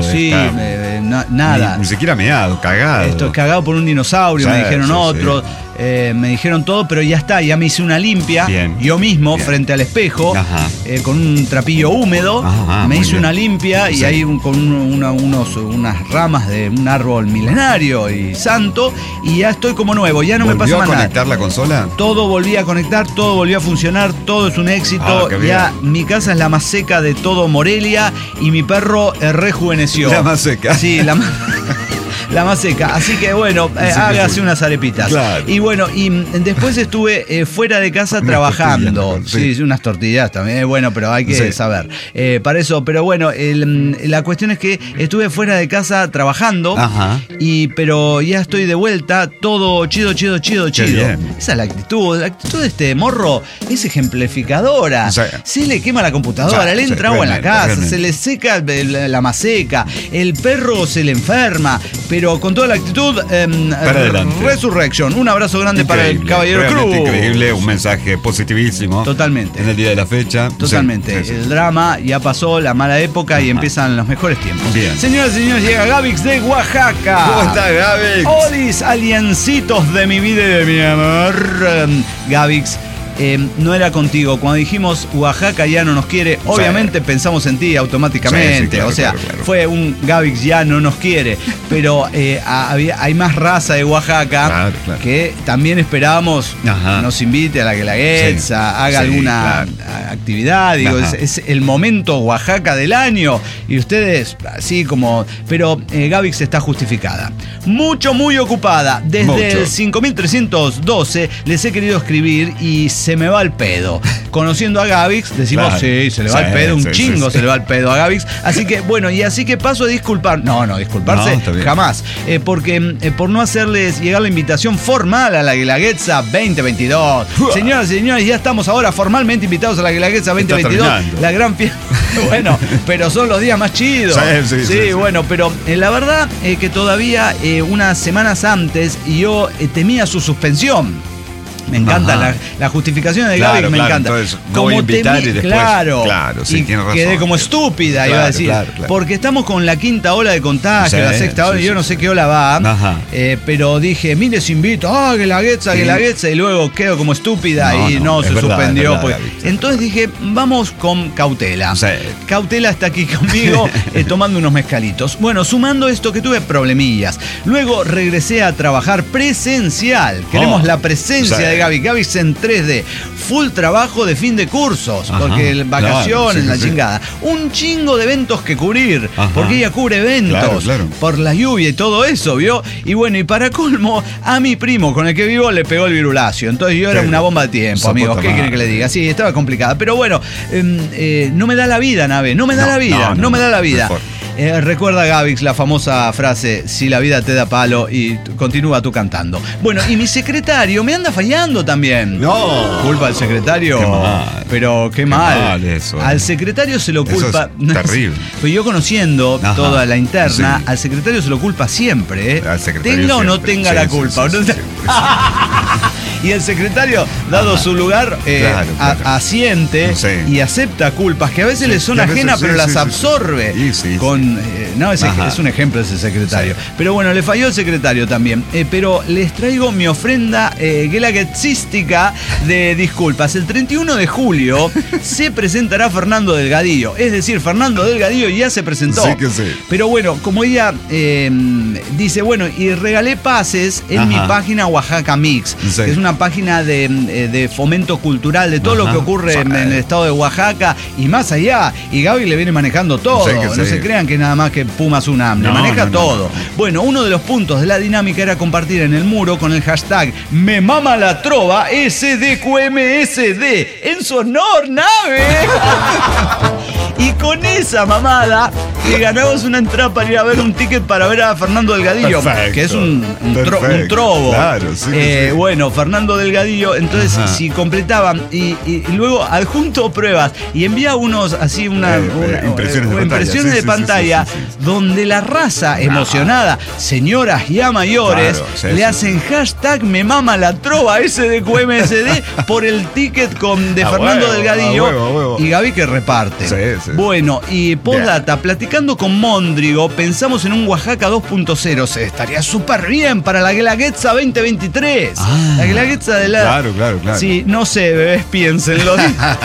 Nada. Ni siquiera meado, cagado. Esto es cagado por un dinosaurio, me dijeron otros. Me dijeron todo, pero ya está, ya me hice una limpia. Yo mismo, frente al espejo, con un trapillo húmedo, me hice una limpia y ahí con unas ramas de un árbol milenario y santo, y ya estoy como nuevo, ya no me pasa más nada. ¿Volvió a conectar la consola? Todo volvía a conectar, todo volvió a funcionar, todo es un éxito. Ya mi casa es la más seca de todo Morelia y mi perro rejuveneció. La más seca. Sí, la más seca. Así que bueno, hágase unas arepitas. Claro. Y bueno, y después estuve fuera de casa trabajando. Sí, unas tortillas también. Bueno, pero hay que saber. Para eso, pero bueno, la cuestión es que estuve fuera de casa trabajando. Pero ya estoy de vuelta. Todo chido. Esa es la actitud. La actitud de este morro es ejemplificadora. Se le quema la computadora, le entra agua en la casa, se le seca la maseca, el perro se le enferma. Pero con toda la actitud, Resurrection. Un abrazo grande para el Caballero Cruz. Increíble, un mensaje positivísimo. Totalmente. En el día de la fecha. Totalmente. El drama ya pasó, la mala época y empiezan los mejores tiempos. Bien. Señoras y señores, llega Gavix de Oaxaca. ¿Cómo está, Gavix? Olis, aliencitos de mi vida y de mi amor. Gavix. No era contigo. Cuando dijimos Oaxaca ya no nos quiere, obviamente pensamos en ti automáticamente. Claro, claro. Fue un Gavix ya no nos quiere. Pero hay más raza de Oaxaca que también esperábamos nos invite a la Guelaguetza, haga alguna actividad. Digo, es el momento Oaxaca del año. Y ustedes, así como. Pero Gavix está justificada. Muy ocupada. Desde el 5312 les he querido escribir y se me va el pedo. Conociendo a Gavix, decimos, se le va el pedo, un chingo se le va el pedo a Gavix. Así que, bueno, y así que paso a disculpar. No, disculparse jamás. Porque por no hacerles llegar la invitación formal a la Guelaguetza 2022. Señoras y señores, ya estamos ahora formalmente invitados a la Guelaguetza 2022. La gran fiesta. Bueno, pero son los días más chidos. Sí, bueno, pero la verdad que todavía unas semanas antes yo temía su suspensión. Me encanta la justificación de Gavix, me encanta. Entonces, no voy a invitar y después. Claro, sí, tiene razón. Quedé como estúpida, iba a decir. Porque estamos con la quinta ola de contagio, la sexta ola, yo no sé qué ola va. Pero dije, mire, les invito, Guelaguetza, y luego quedo como estúpida y no se suspendió. Entonces dije, vamos con cautela. Cautela está aquí conmigo tomando unos mezcalitos. Bueno, sumando esto que tuve problemillas. Luego regresé a trabajar presencial. Queremos la presencia de Gavix en 3D. Full trabajo de fin de cursos. Porque vacaciones, la chingada. Un chingo de eventos que cubrir. Porque ella cubre eventos. Por la lluvia y todo eso, ¿vio? Y bueno, y para colmo, a mi primo con el que vivo le pegó el virulacio. Entonces yo era una bomba de tiempo, amigos. ¿Qué quieren que le diga? Sí, estaba complicada. Pero bueno, no me da la vida, Nave. No me da la vida. Recuerda, Gavix, la famosa frase, si la vida te da palo, y continúa tú cantando. Bueno, y mi secretario me anda fallando también. No. ¿Culpa al secretario? Qué mal. Pero qué mal. Eso. Al secretario se lo culpa. Eso es terrible. Pues yo conociendo toda la interna, al secretario se lo culpa siempre. Tenga o no tenga la culpa. Y el secretario, dado su lugar, asiente y acepta culpas que a veces le son ajenas, pero las absorbe. Es un ejemplo ese secretario. Pero bueno, le falló el secretario también. Pero les traigo mi ofrenda guelaguetzística de disculpas. El 31 de julio se presentará Fernando Delgadillo. Es decir, Fernando Delgadillo ya se presentó. Pero bueno, como ella dice, bueno, y regalé pases en mi página Oaxaca Mix, que es una una página de fomento cultural de todo lo que ocurre en el estado de Oaxaca y más allá. Y Gaby le viene manejando todo. No se crean que nada más que Pumas UNAM. Le maneja todo. Bueno, uno de los puntos de la dinámica era compartir en el muro con el hashtag Me Mama la Trova SDQMSD en su honor, nave. Y con esa mamada le ganamos una entrada para ir a ver un ticket para ver a Fernando Delgadillo, que es un trovo. Claro, bueno, Fernando Delgadillo. Entonces, si completaban y luego adjunto pruebas y envía unos así impresiones de pantalla donde la raza emocionada, señoras ya mayores, le hacen hashtag Me Mama la Trova SDQMSD por el ticket de Fernando Delgadillo y Gaby que reparte. Bueno, y postdata, platicando con Móndrigo, pensamos en un Oaxaca 2.0. Se estaría súper bien para la Guelaguetza 2023. La Guelaguetza de la... Claro. Sí, no sé, bebés, piénsenlo.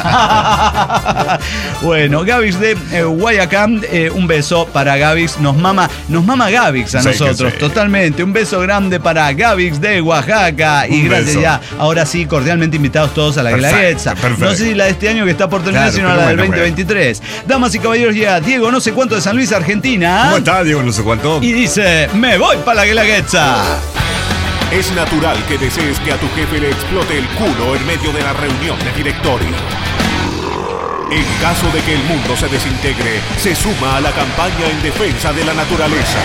Bueno, Gavix de Guayacán, un beso para Gavix. Nos mama Gavix a nosotros, totalmente. Un beso grande para Gavix de Oaxaca. Y gracias ya. Ahora sí, cordialmente invitados todos a la Guelaguetza. No sé si la de este año que está por terminar, sino la del 2023. Damas y caballeros, llega Diego no sé cuánto de San Luis, Argentina. ¿Cómo está, Diego no sé cuánto? Y dice, me voy para la Guelaguetza. Es natural que desees que a tu jefe le explote el culo en medio de la reunión de directorio. En caso de que el mundo se desintegre, se suma a la campaña en defensa de la naturaleza.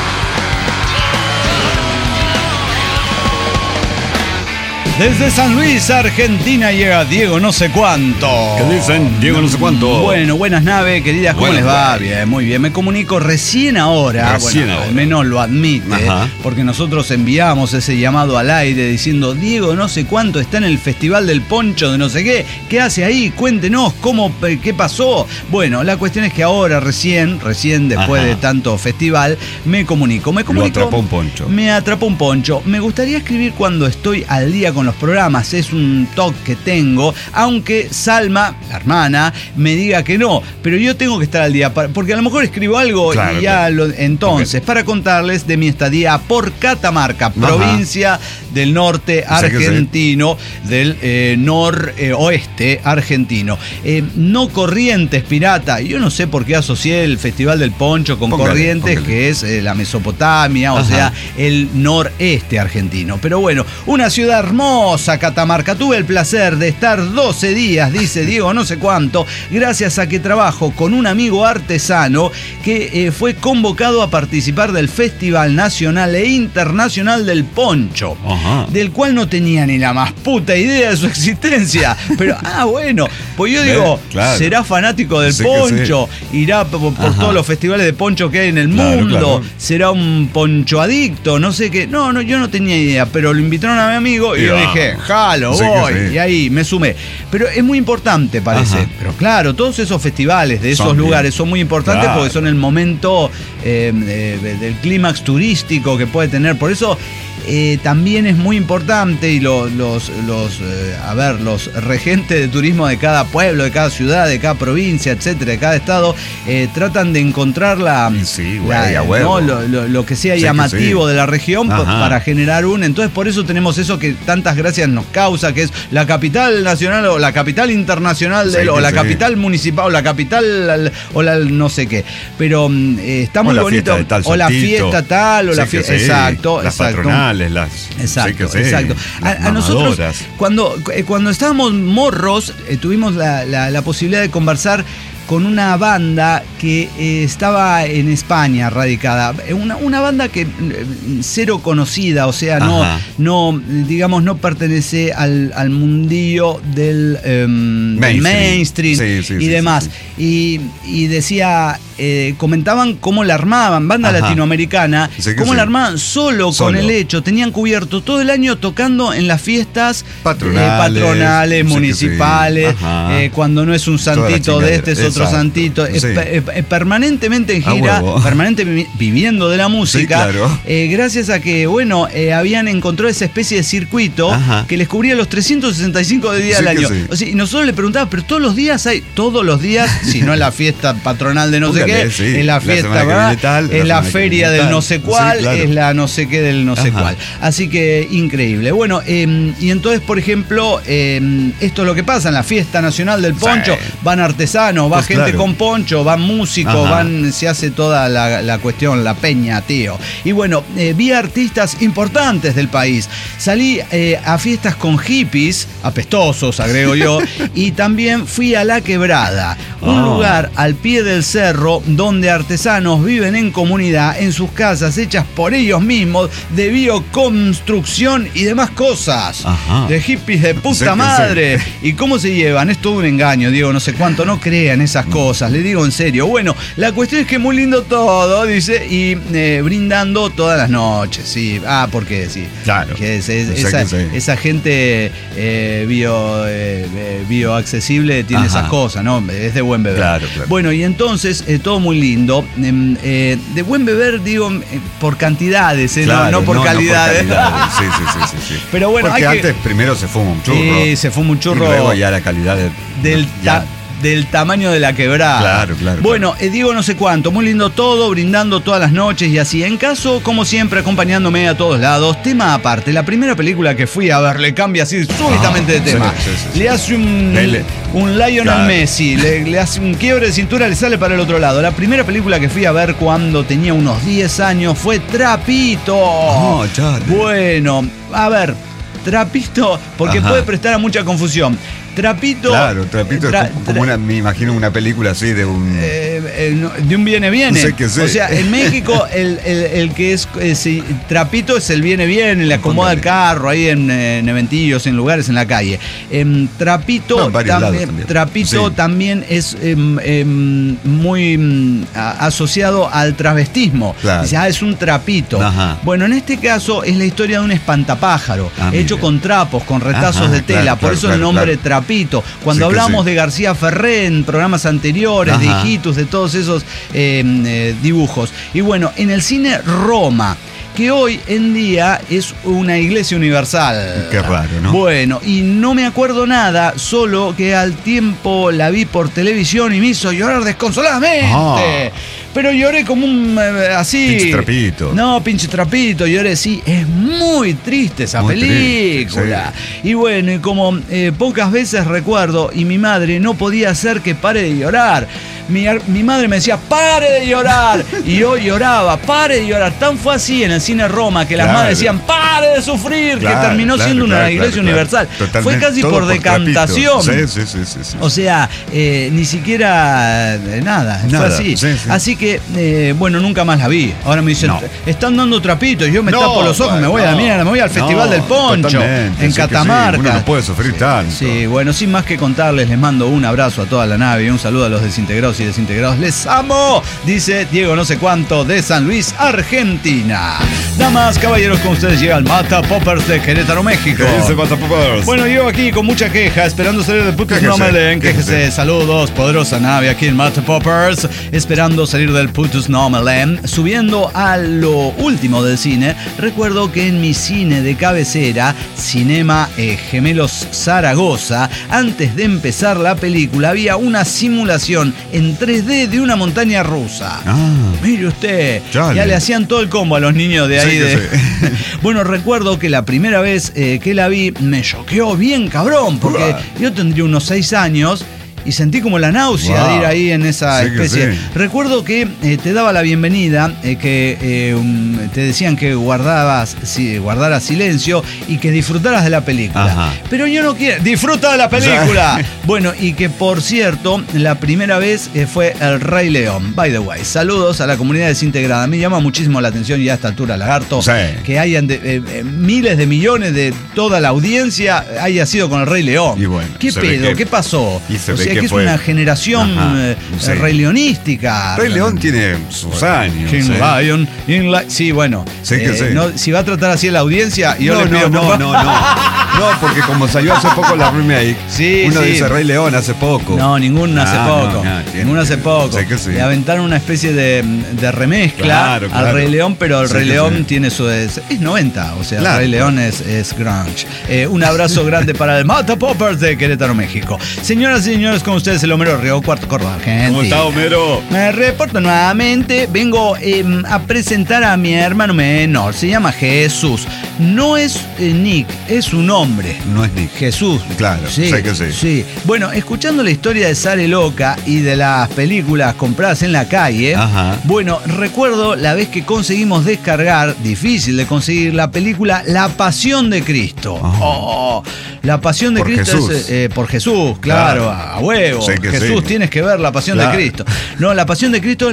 Desde San Luis, Argentina, llega Diego no sé cuánto. ¿Qué dicen? Diego no sé cuánto. Bueno, buenas naves, queridas, ¿cómo les va? Bien, muy bien. Me comunico recién ahora. Al menos lo admite, porque nosotros enviamos ese llamado al aire diciendo Diego no sé cuánto está en el Festival del Poncho de no sé qué. ¿Qué hace ahí? Cuéntenos qué pasó. Bueno, la cuestión es que ahora recién después de tanto festival, me comunico. Lo atrapó un poncho. Me atrapó un poncho. Me gustaría escribir cuando estoy al día con los programas, es un toque que tengo, aunque Salma, la hermana, me diga que no, pero yo tengo que estar al día, porque a lo mejor escribo algo y ya entonces, para contarles de mi estadía por Catamarca, provincia del norte argentino, del noroeste argentino. No Corrientes, pirata, yo no sé por qué asocié el Festival del Poncho con Corrientes, que es la Mesopotamia, o sea, el noreste argentino. Pero bueno, una ciudad hermosa, Catamarca. Tuve el placer de estar 12 días, dice Diego no sé cuánto, gracias a que trabajo con un amigo artesano que fue convocado a participar del Festival Nacional e Internacional del Poncho, del cual no tenía ni la más puta idea de su existencia. Pero, bueno, pues yo digo, será fanático del poncho, irá por todos los festivales de poncho que hay en el mundo, será un poncho adicto, no sé qué. No, yo no tenía idea, pero lo invitaron a mi amigo y yo dije, jalo, voy. Y ahí me sumé. Pero es muy importante, parece. Pero claro, todos esos festivales de esos lugares son muy importantes porque son el momento del clímax turístico que puede tener. Por eso también es muy importante y los regentes de turismo de cada pueblo, de cada ciudad, de cada provincia, etcétera, de cada estado, tratan de encontrar lo que sea llamativo de la región para generar entonces por eso tenemos eso que tantas gracias nos causa, que es la capital nacional o la capital internacional o la capital municipal o la capital o la no sé qué, pero está muy bonito, o la fiesta tal o la fiesta, exacto, las patronales, exacto. A nosotros cuando estábamos morros tuvimos la posibilidad de conversar con una banda que estaba en España radicada, una banda que cero conocida, o sea, no pertenece al mundillo del mainstream y demás. Y decía, comentaban cómo la armaban, banda latinoamericana, cómo la armaban solo con el hecho, tenían cubierto todo el año tocando en las fiestas patronales, municipales, cuando no es un santito de este es otro santito, permanentemente en gira, permanentemente viviendo de la música, gracias a que, habían encontrado esa especie de circuito que les cubría los 365 días del año. O sea, y nosotros le preguntábamos, pero todos los días, si no es la fiesta patronal de no sé qué, sí, es la fiesta, semana que viene tal, es la feria del tal. no sé cuál, Sí, claro. es la no sé qué del no sé Ajá. cuál. Así que increíble. Bueno, y entonces, por ejemplo, esto es lo que pasa en la fiesta nacional del poncho. Sí. Van artesanos, va Pues gente claro. con poncho, van músicos, Ajá. se hace toda la cuestión, la peña, tío. Y bueno, vi artistas importantes del país. Salí a fiestas con hippies, apestosos, agrego yo, y también fui a La Quebrada, un lugar al pie del cerro donde artesanos viven en comunidad, en sus casas hechas por ellos mismos, de bioconstrucción y demás cosas. Ajá. De hippies de Sí puta que madre. ¿Y cómo se llevan? Es todo un engaño, Diego, no sé cuánto, no crean esas cosas, le digo en serio. Bueno, la cuestión es que muy lindo todo, dice, y brindando todas las noches, sí. Porque sí. Claro. Que Sí. esa gente bioaccesible tiene Ajá. esas cosas, ¿no? Es de buen beber. Claro. Bueno, y entonces, todo muy lindo. De buen beber, digo, por cantidades, Claro, no por calidades. Sí. Pero bueno, porque hay antes primero se fuma un churro. Sí, se fuma un churro. Y luego ya la calidad del tamaño de La Quebrada. Claro. Bueno, Diego no sé cuánto, muy lindo todo, brindando todas las noches y así. En caso, como siempre, acompañándome a todos lados, tema aparte. La primera película que fui a ver le cambia así súbitamente de tema. Sí. Le hace un Lionel Claro. Messi, le hace un quiebre de cintura, le sale para el otro lado. La primera película que fui a ver cuando tenía unos 10 años fue Trapito. Chale. Bueno, a ver, Trapito, porque Ajá. puede prestar a mucha confusión. Trapito. Claro, Trapito es como me imagino una película así de un... de un viene. No sé qué sé. O sea, en México el que es sí, Trapito es el viene, le acomoda el carro ahí en eventillos, en lugares en la calle. Trapito, No, en varios lados también. Trapito Sí. también es muy asociado al travestismo. Claro. Dice, es un trapito. Ajá. Bueno, en este caso es la historia de un espantapájaro, hecho mire. con trapos, con retazos Ajá, de tela. claro, por eso claro, el nombre claro. Trapito. Cuando Sí que hablamos sí. de García Ferré en programas anteriores, de Ajá. Hijitus, de todos esos dibujos. Y bueno, en el cine Roma, que hoy en día es una iglesia universal. Qué raro, ¿no? Bueno, y no me acuerdo nada, solo que al tiempo la vi por televisión y me hizo llorar desconsoladamente. Ah. Pero lloré como un así. Pinche Trapito. No, pinche Trapito, lloré, sí. Es muy triste esa Muy película. triste, Y bueno, y como pocas veces recuerdo, y mi madre no podía hacer que pare de llorar. Mi madre me decía, pare de llorar. Y yo lloraba, pare de llorar. Tan fue así en el cine Roma que las Claro. madres decían, pare de sufrir, Claro, que terminó claro, siendo una claro, iglesia claro. universal. Totalmente, Fue casi todo por Trapito. decantación. Sí. O sea, ni siquiera nada, fue Nada, así. sí. Así que, bueno, nunca más la vi. Ahora me dicen, No. están dando trapitos. Yo me No, tapo los ojos, me voy a la no. mierda, me voy al Festival No, del Poncho, totalmente, en sí que sí, Catamarca. uno no puede sufrir tanto. Sí, bueno, sin más que contarles, les mando un abrazo a toda la nave y un saludo a los desintegrados y desintegrados. ¡Les amo! Dice Diego no sé cuánto de San Luis, Argentina. Damas, caballeros, con ustedes llega el Mata Poppers de Querétaro, México. ¿Qué dice Matapoppers? Bueno, yo aquí con mucha queja, esperando salir del Putus Quéjese, No Me Leen. quéjese. Quéjese. Saludos, poderosa nave aquí en Mata Poppers, esperando salir del Putus No Me Leen. Subiendo a lo último del cine, recuerdo que en mi cine de cabecera, Cinema Gemelos Zaragoza, antes de empezar la película, había una simulación en 3D de una montaña rusa. Mire usted, Chale. ya le hacían todo el combo a los niños de ahí. Sí que sí. Bueno, recuerdo que la primera vez que la vi me choqueó bien cabrón, porque yo tendría unos 6 años y sentí como la náusea de ir ahí en esa Sí que especie. sí. Recuerdo que te daba la bienvenida, que te decían que guardaras silencio y que disfrutaras de la película. Ajá. Pero yo no quiero. ¡Disfruta de la película! Bueno, y que por cierto, la primera vez fue El Rey León. By the way, saludos a la comunidad desintegrada. Me llama muchísimo la atención ya a esta altura, Lagarto, Sí. que hayan miles de millones de toda la audiencia haya sido con El Rey León. Y bueno, ¿Qué se ve pedo? que- ¿Qué pasó? y se O ve sea, que que es fue- una generación Ajá, sí. Rey Leonística. Rey León tiene sus años. King ¿eh? Lion, sí, bueno. Sí que sí. no, si va a tratar así a la audiencia, yo No, le pido no, por no, favor- no, porque como salió hace poco la remake, Sí, uno sí. dice Rey León hace poco. No, ninguno hace poco. tiene- Ninguno hace poco. Sí que sí. Le aventaron una especie de remezcla Claro, al claro. Rey León, pero el Sí Rey que León sí. tiene su. Es 90, o sea, Claro, el Rey claro. León es grunge. Un abrazo grande para el Mata Poppers de Querétaro, México. Señoras y señores, Señores, con ustedes el Homero Río Cuarto Córdoba, Argentina. ¿Cómo está, Homero? Me reporto nuevamente. Vengo a presentar a mi hermano menor. Se llama Jesús. No es Nick, es un hombre. No es Nick. Jesús. Claro, sí, sé que sí. Sí. Bueno, escuchando la historia de Sale Loca y de las películas compradas en la calle, Ajá. bueno, recuerdo la vez que conseguimos descargar, difícil de conseguir, la película La Pasión de Cristo. Ajá. Oh, La Pasión de Por Cristo Jesús. es por Jesús, claro, a huevo. Sé que Jesús, sí. tienes que ver La Pasión Claro. de Cristo. No, La Pasión de Cristo es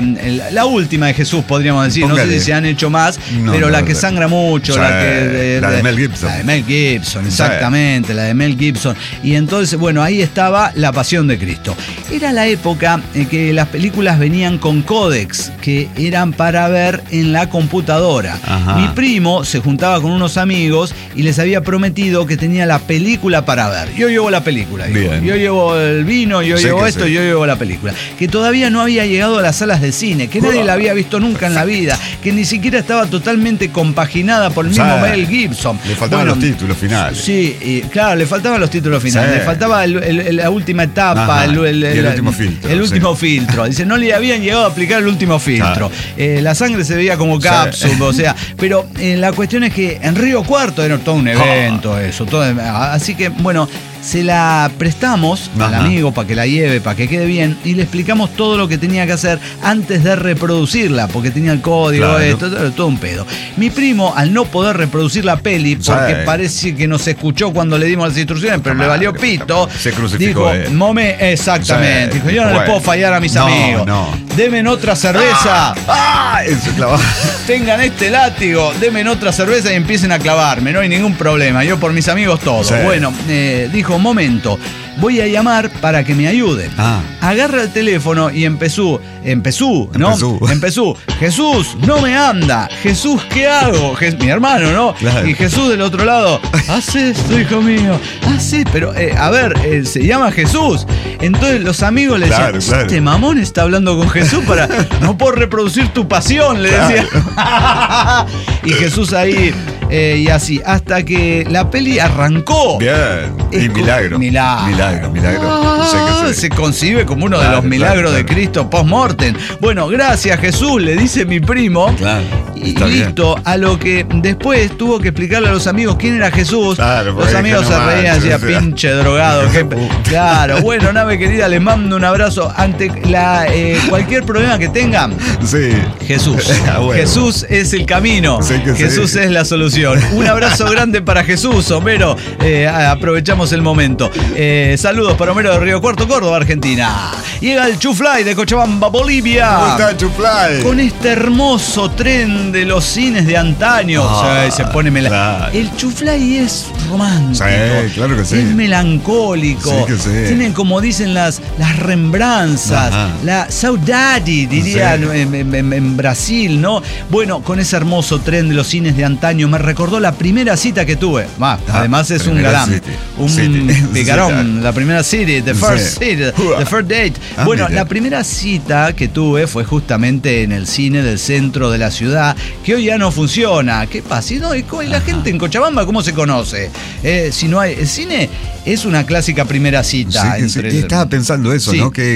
la última de Jesús, podríamos decir. No sé Póngale. si se han hecho más, No, pero no, la que no. sangra mucho, Sí, la de Mel Gibson. La de Mel Gibson, exactamente, la de Mel Gibson. Y entonces, bueno, ahí estaba La Pasión de Cristo. Era la época en que las películas venían con códex, que eran para ver en la computadora. Ajá. Mi primo se juntaba con unos amigos y les había prometido que tenía la película para ver. Yo llevo la película, dijo. Bien. Yo llevo el vino, yo Sé llevo que esto, sí. yo llevo la película. Que todavía no había llegado a las salas de cine, que nadie la había visto nunca en la vida, que ni siquiera estaba totalmente compaginada por el mismo Sí. Mel Gibson. Le faltaban Bueno, los títulos finales. Sí, y, claro, le faltaban los títulos finales, Sí. le faltaba la última etapa, Ajá, y el último filtro, El último sí. filtro. Dice, no le habían llegado a aplicar el último filtro. La sangre se veía como cápsula, o sea, pero la cuestión es que en Río Cuarto era todo un evento, eso, todo, así que, bueno, se la prestamos al Ajá. amigo para que la lleve, para que quede bien, y le explicamos todo lo que tenía que hacer antes de reproducirla, porque tenía el código, Claro. esto, todo un pedo. Mi primo, al no poder reproducir la peli, porque Sí. parece que nos escuchó cuando le dimos las instrucciones, pero le valió pito, Se crucificó dijo, él. exactamente, Sí. dijo, yo no le Bueno. puedo fallar a mis No, amigos. no. Demen otra cerveza. Eso clavado. Tengan este látigo, denme otra cerveza y empiecen a clavarme, no hay ningún problema, yo por mis amigos todo. Sí. Bueno, dijo, momento, voy a llamar para que me ayuden. Ah. Agarra el teléfono y empezó, ¿no? Empezó. Jesús, no me anda. Jesús, ¿qué hago? Mi hermano, ¿no? Claro. Y Jesús del otro lado, haz esto, hijo mío, haz esto. Pero, a ver, se llama Jesús. Entonces los amigos le decían, Claro, claro. este mamón está hablando con Jesús para, no puedo reproducir tu pasión, le Claro. decía. Y Jesús ahí, y así, hasta que la peli arrancó. Bien. Y milagro. Milagro. Sé que sí. Se concibe como uno de Claro, los milagros claro, de claro. Cristo post-mortem. Bueno, gracias Jesús, le dice mi primo. Claro, Y está bien. listo, a lo que después tuvo que explicarle a los amigos quién era Jesús. Claro, porque los amigos no se manches, reían, decían, o sea. pinche drogado. Claro, bueno, nave querida, les mando un abrazo. Ante cualquier problema que tengan, Sí. Jesús. Ah, bueno. Jesús es el camino. Sí que Jesús sí. es la solución. Un abrazo grande para Jesús, Homero. Aprovechamos el momento. Saludos para Homero de Río Cuarto, Córdoba, Argentina. Llega el Chuflay de Cochabamba, Bolivia. ¿Cómo está, Chuflay? Con este hermoso tren de los cines de antaño. Ah, Se pone claro. El Chuflay es romántico. Sí, claro que sí. Es melancólico. Sí que sí. Tienen, como dicen las rembranzas. Ajá. La saudade, dirían Sí. en Brasil, ¿no? Bueno, con ese hermoso tren de los cines de antaño, me recordó la primera cita que tuve. Además es un primera galán. city. Un City. picarón. Sí. La primera city, the first Sí. city, the first date. Ah, Bueno, mira. la primera cita que tuve fue justamente en el cine del centro de la ciudad, que hoy ya no funciona. ¿Qué pasa? ¿Y la gente en Cochabamba cómo se conoce? Si no hay. El cine es una clásica primera cita. Sí, que sí. Estaba pensando eso, Sí. ¿no? Que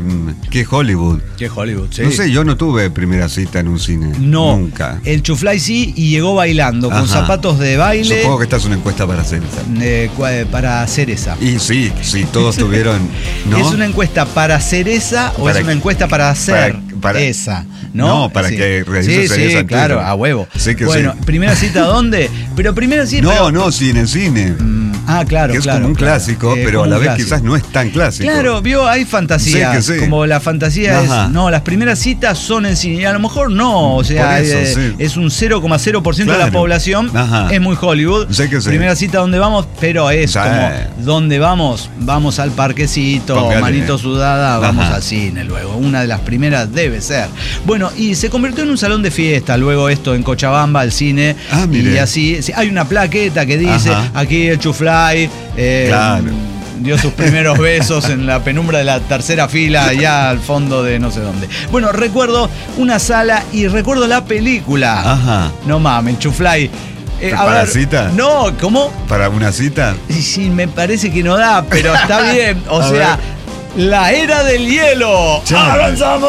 Hollywood. Que Hollywood, sí. No sé, yo no tuve primera cita en un cine. No, Nunca. el Chuflay sí, y llegó bailando, con Ajá. zapatos de baile. Supongo que esta es una encuesta para hacer esa. Para hacer esa. Y sí, todos tuvieron. ¿No? ¿Es una encuesta para hacer esa o Para- es una encuesta para hacer para- esa? ¿No? No, para Sí. que realices Sí, esa claro, antes. a huevo. Sí que bueno, sí. ¿primera cita dónde? Pero primera cita. No, cine. Claro, que es claro. como un claro. clásico, pero como a la un vez clásico. quizás no es tan clásico. Claro, vio, hay fantasías. Sí que sí. Como la fantasía Ajá. es. No, las primeras citas son en cine. Y a lo mejor no. O sea, Por eso, sí. es un 0,0% de la Claro. población. Ajá. Es muy Hollywood. Sí que sí. Primera cita donde vamos, pero es Sí. como ¿dónde vamos? Vamos al parquecito, Póngale. manito sudada, vamos Ajá. al cine luego. Una de las primeras debe ser. Bueno, y se convirtió en un salón de fiesta luego esto en Cochabamba, el cine. Ah, mire. y así, sí, hay una plaqueta que dice, Ajá. aquí el Chuflay. Claro. Dio sus primeros besos en la penumbra de la tercera fila, allá al fondo de no sé dónde. Bueno, recuerdo una sala y recuerdo la película. Ajá. No mames, el Chuflay. ¿Para cita? No, ¿cómo? ¿Para una cita? Sí, me parece que no da, pero está bien. O sea, la era del hielo. Avanzamos,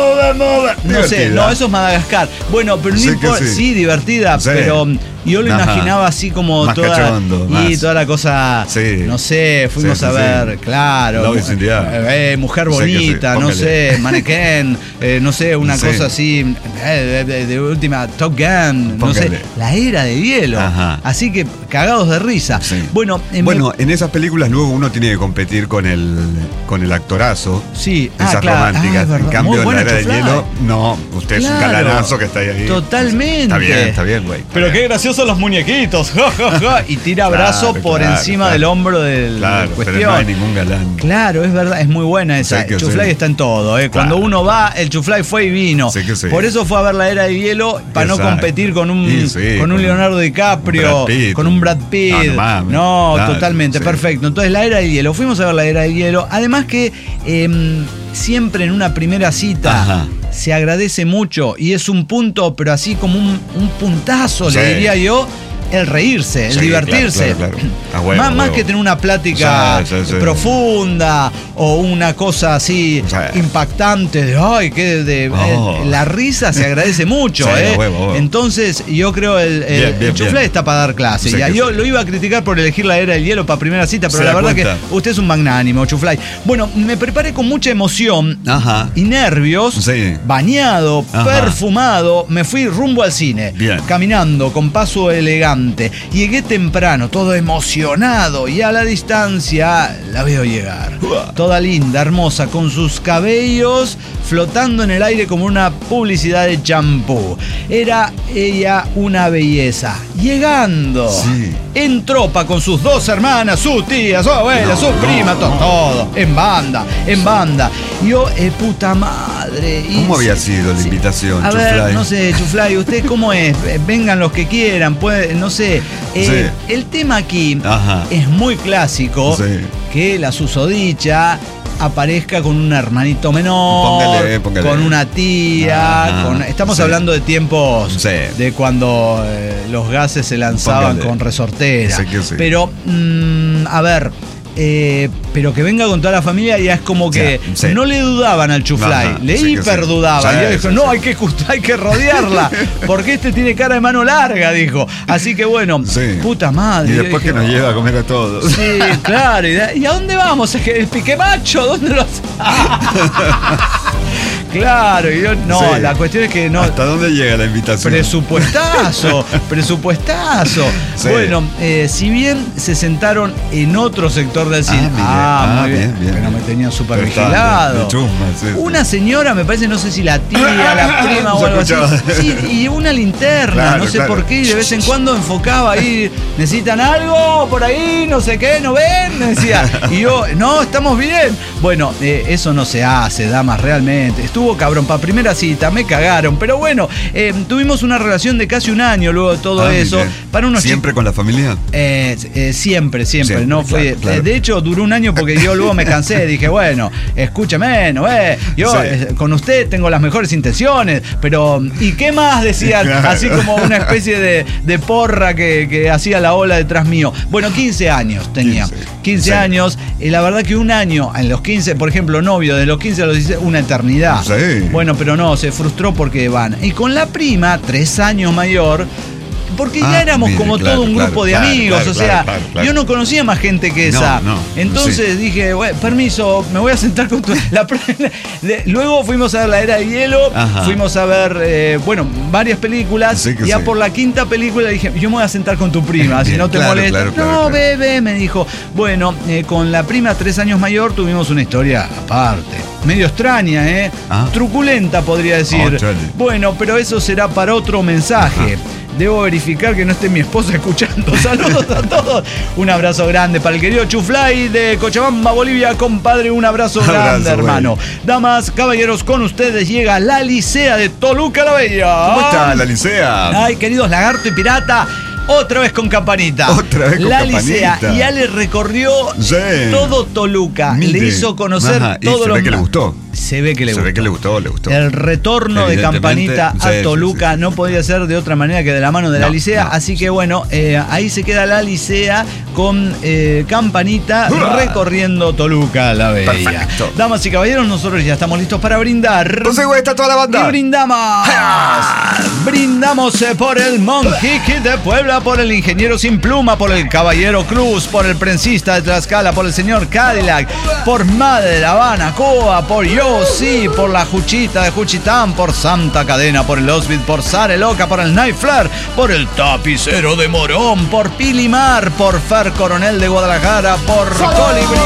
no sé, no, eso es Madagascar. Bueno, pero no importa. Sí, divertida, pero yo lo imaginaba así como más toda. Cachondo, y toda la cosa. Sí. No sé, fuimos a ver, claro. Mujer bonita, no sé, mannequin, no sé, una cosa así. De última, Top Gun, no sé. La era de hielo. Así que cagados de risa. Bueno, en esas películas luego uno tiene que competir con el actorazo. Sí, esas románticas. En cambio, en la era de hielo, no. Usted es un galanazo que está ahí. Totalmente. Está bien, güey. Pero qué graciosos los muñequitos. Y tira brazo por encima del hombro del cuestión. Pero no hay ningún galán. Claro, es verdad, es muy buena esa. Chuflay está en todo. Cuando uno va, el Chuflay fue y vino. Por eso fue a ver la era de hielo, para no competir con un Leonardo DiCaprio, con un Brad Pitt. No, totalmente, perfecto. Entonces la era de hielo, fuimos a ver la era de hielo. Además que siempre en una primera cita se agradece mucho y es un punto, pero así como un puntazo, le diría yo, el reírse, el divertirse. Claro. Más que tener una plática profunda o una cosa así impactante de la risa se agradece mucho. Entonces yo creo el Chuflay está para dar clase. Yo lo iba a criticar por elegir la era del hielo para primera cita, pero la verdad que usted es un magnánimo, Chuflay. Bueno, me preparé con mucha emoción y nervios, bañado, perfumado, me fui rumbo al cine, caminando con paso elegante. Llegué temprano, todo emocionado, y a la distancia la veo llegar. Toda linda, hermosa, con sus cabellos flotando en el aire como una publicidad de champú. Era ella una belleza. Llegando en tropa con sus dos hermanas, su tía, su abuela, su prima, todo. En banda. Yo, puta madre. ¿Cómo había sido la invitación, a Chuflay? ver, no sé, Chuflay, ¿usted cómo es? Vengan los que quieran, no sé. El tema aquí es muy clásico, que la susodicha aparezca con un hermanito menor, póngale. Con una tía, estamos hablando de tiempos de cuando los gases se lanzaban con resortera. Pero, a ver, pero que venga con toda la familia ya es como que no le dudaban al Chuflay, le hiperdudaban. Y dijo, no, hay que rodearla, porque este tiene cara de mano larga, dijo. Así que bueno, puta madre. Y después dije, que nos lleva a comer a todos. Sí, claro. ¿Y a dónde vamos? ¿El pique macho? ¿Dónde lo hace? Claro, y yo la cuestión es que no. ¿Hasta dónde llega la invitación? Presupuestazo. Bueno, si bien se sentaron en otro sector del cine. Muy bien. Pero me tenían súper vigilado. Una señora, me parece, no sé si la tía, la prima o algo así. Sí, y una linterna, no sé por qué, y de vez en cuando enfocaba ahí, ¿necesitan algo por ahí? No sé qué, ¿no ven? Me decía. Y yo, no, estamos bien. Bueno, eso no se hace, damas, realmente. Estuvo cabrón, para primera cita, me cagaron. Pero bueno, tuvimos una relación de casi un año luego de todo eso. Para unos ¿Siempre con la familia? Siempre. No fue. Claro. De hecho, duró un año porque yo luego me cansé. Dije, bueno, escúchame, yo con usted tengo las mejores intenciones, pero ¿y qué más? Decían, así como una especie de porra que hacía la ola detrás mío. Bueno, 15 años tenía. 15 años. La verdad que un año, en los 15, por ejemplo, novio, de los 15 a los 16, una eternidad. Bueno, pero no, se frustró porque van. Y con la prima, 3 años mayor, porque ya éramos como todo un grupo de amigos, o sea, yo no conocía más gente que esa. Entonces dije, bueno, permiso, me voy a sentar con tu... Luego fuimos a ver la era de hielo, fuimos a ver, varias películas, y ya por la quinta película dije, yo me voy a sentar con tu prima, si no te molesta. No, bebé, me dijo. Bueno, con la prima 3 años mayor tuvimos una historia aparte. Medio extraña, truculenta podría decir. Bueno, pero eso será para otro mensaje. Debo verificar que no esté mi esposa escuchando. Saludos a todos. Un abrazo grande para el querido Chuflay de Cochabamba, Bolivia. Compadre, un abrazo grande, hermano. Damas, caballeros, con ustedes llega la Licea de Toluca la Bella. ¿Cómo está la Licea? Ay, queridos lagarto y pirata. Otra vez con campanita. La Licea ya le recorrió todo Toluca. Le hizo conocer todo lo que le gustó. se ve que le gustó. Le gustó. El retorno de Campanita a Toluca no podía ser de otra manera que de la mano de la Licea. Así que bueno, ahí se queda la Licea con Campanita recorriendo Toluca la Bella. Perfecto. Damas y caballeros, nosotros ya estamos listos para brindar. Entonces, güey, está toda la banda. Y brindamos. Brindamos por el Monkey Kid de Puebla, por el Ingeniero Sin Pluma, por el Caballero Cruz, por el Prensista de Tlaxcala, por el Señor Cadillac, por Madre de La Habana, Coa, por Yo Sí, por la Juchita de Juchitán, por Santa Cadena, por el Osbit, por Sare Loca, por el Night Flare, por el Tapicero de Morón, por Pilimar, por Fer Coronel de Guadalajara, por Colibrí.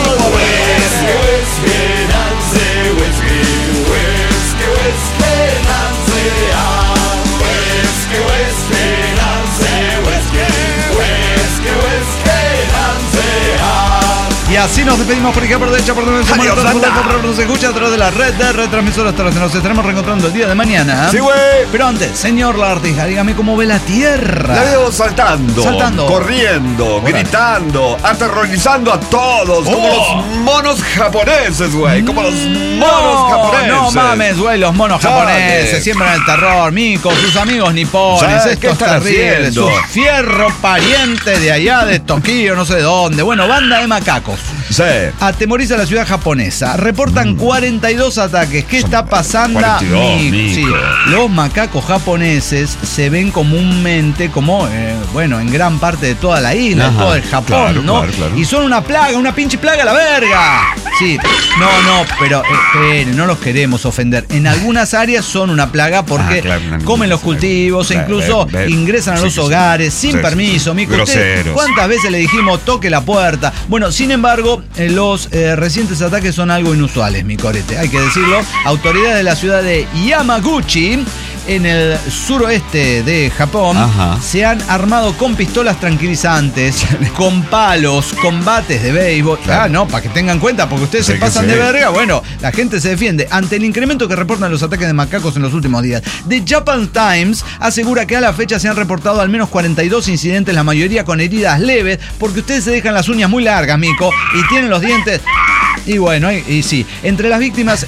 Y así nos despedimos por aquí, por derecha, por donde nos escucha a través de la red de retransmisoras. Nos estaremos reencontrando el día de mañana. Sí, güey. Pero antes, señor Lagartija, dígame cómo ve la Tierra. La veo saltando, corriendo, gritando, aterrorizando a todos, como los monos japoneses, güey. Como los monos japoneses. No mames, güey, los monos japoneses siembran el terror, Mico, sus amigos nipones. ¿Qué están haciendo? Su fierro pariente de allá de Tokio, no sé de dónde. Bueno, banda de macacos. Sí. Atemoriza la ciudad japonesa. Reportan 42 ataques. ¿Qué está pasando? 42, Sí. Los macacos japoneses se ven comúnmente como, bueno, en gran parte de toda la isla, de todo el Japón, ¿no? Claro. Y son una plaga, una pinche plaga a la verga. Sí. No, pero no los queremos ofender. En algunas áreas son una plaga porque comen los cultivos e incluso ingresan a los hogares sin permiso. Mico, ¿cuántas veces le dijimos toque la puerta? Bueno, sin embargo, los recientes ataques son algo inusuales, mi corete. Hay que decirlo. Autoridades de la ciudad de Yamaguchi, en el suroeste de Japón, se han armado con pistolas tranquilizantes, con palos, con bates de béisbol. Para que tengan cuenta, porque ustedes se pasan de verga. Bueno, la gente se defiende ante el incremento que reportan los ataques de macacos en los últimos días. The Japan Times asegura que a la fecha se han reportado al menos 42 incidentes, la mayoría con heridas leves, porque ustedes se dejan las uñas muy largas, Mico, y tienen los dientes. Y bueno, y sí, entre las víctimas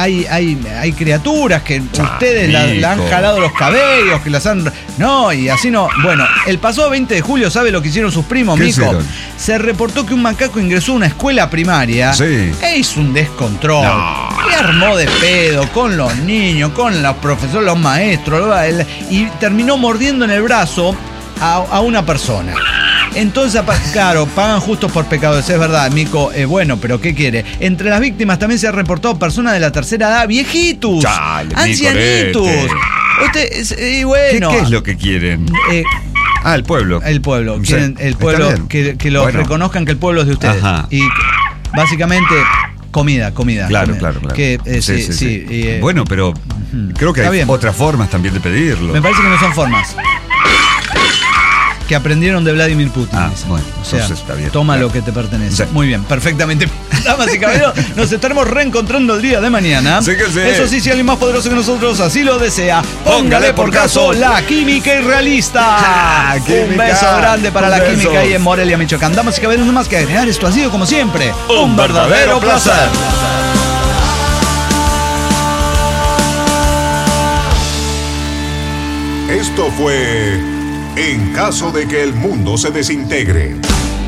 hay criaturas que ustedes la han jalado los cabellos, que las han... No, y así no... Bueno, el pasado 20 de julio, ¿sabe lo que hicieron sus primos, Mico? Se reportó que un macaco ingresó a una escuela primaria e hizo un descontrol. Y armó de pedo con los niños, con los profesores, los maestros, y terminó mordiendo en el brazo a una persona. Entonces, claro, pagan justos por pecadores, es verdad, Mico. Bueno, pero ¿qué quiere? Entre las víctimas también se han reportado personas de la tercera edad, viejitos, ancianitos. Y bueno, ¿Qué es lo que quieren? El pueblo. El pueblo. Quieren el pueblo que los reconozcan que el pueblo es de ustedes. Y básicamente... Comida. Claro. Que, sí. Bueno, pero creo que hay otras formas también de pedirlo. Me parece que no son formas. Que aprendieron de Vladimir Putin. Bueno, o sea, entonces está bien. Toma lo que te pertenece. Muy bien, perfectamente. Damas y caballeros, nos estaremos reencontrando el día de mañana. Eso sí, si alguien más poderoso que nosotros así lo desea, póngale por caso la química irrealista. Un beso grande para la química ahí en Morelia, Michoacán. Damas y caballeros, no más que agregar, esto ha sido como siempre un verdadero placer. Esto fue En caso de que el mundo se desintegre.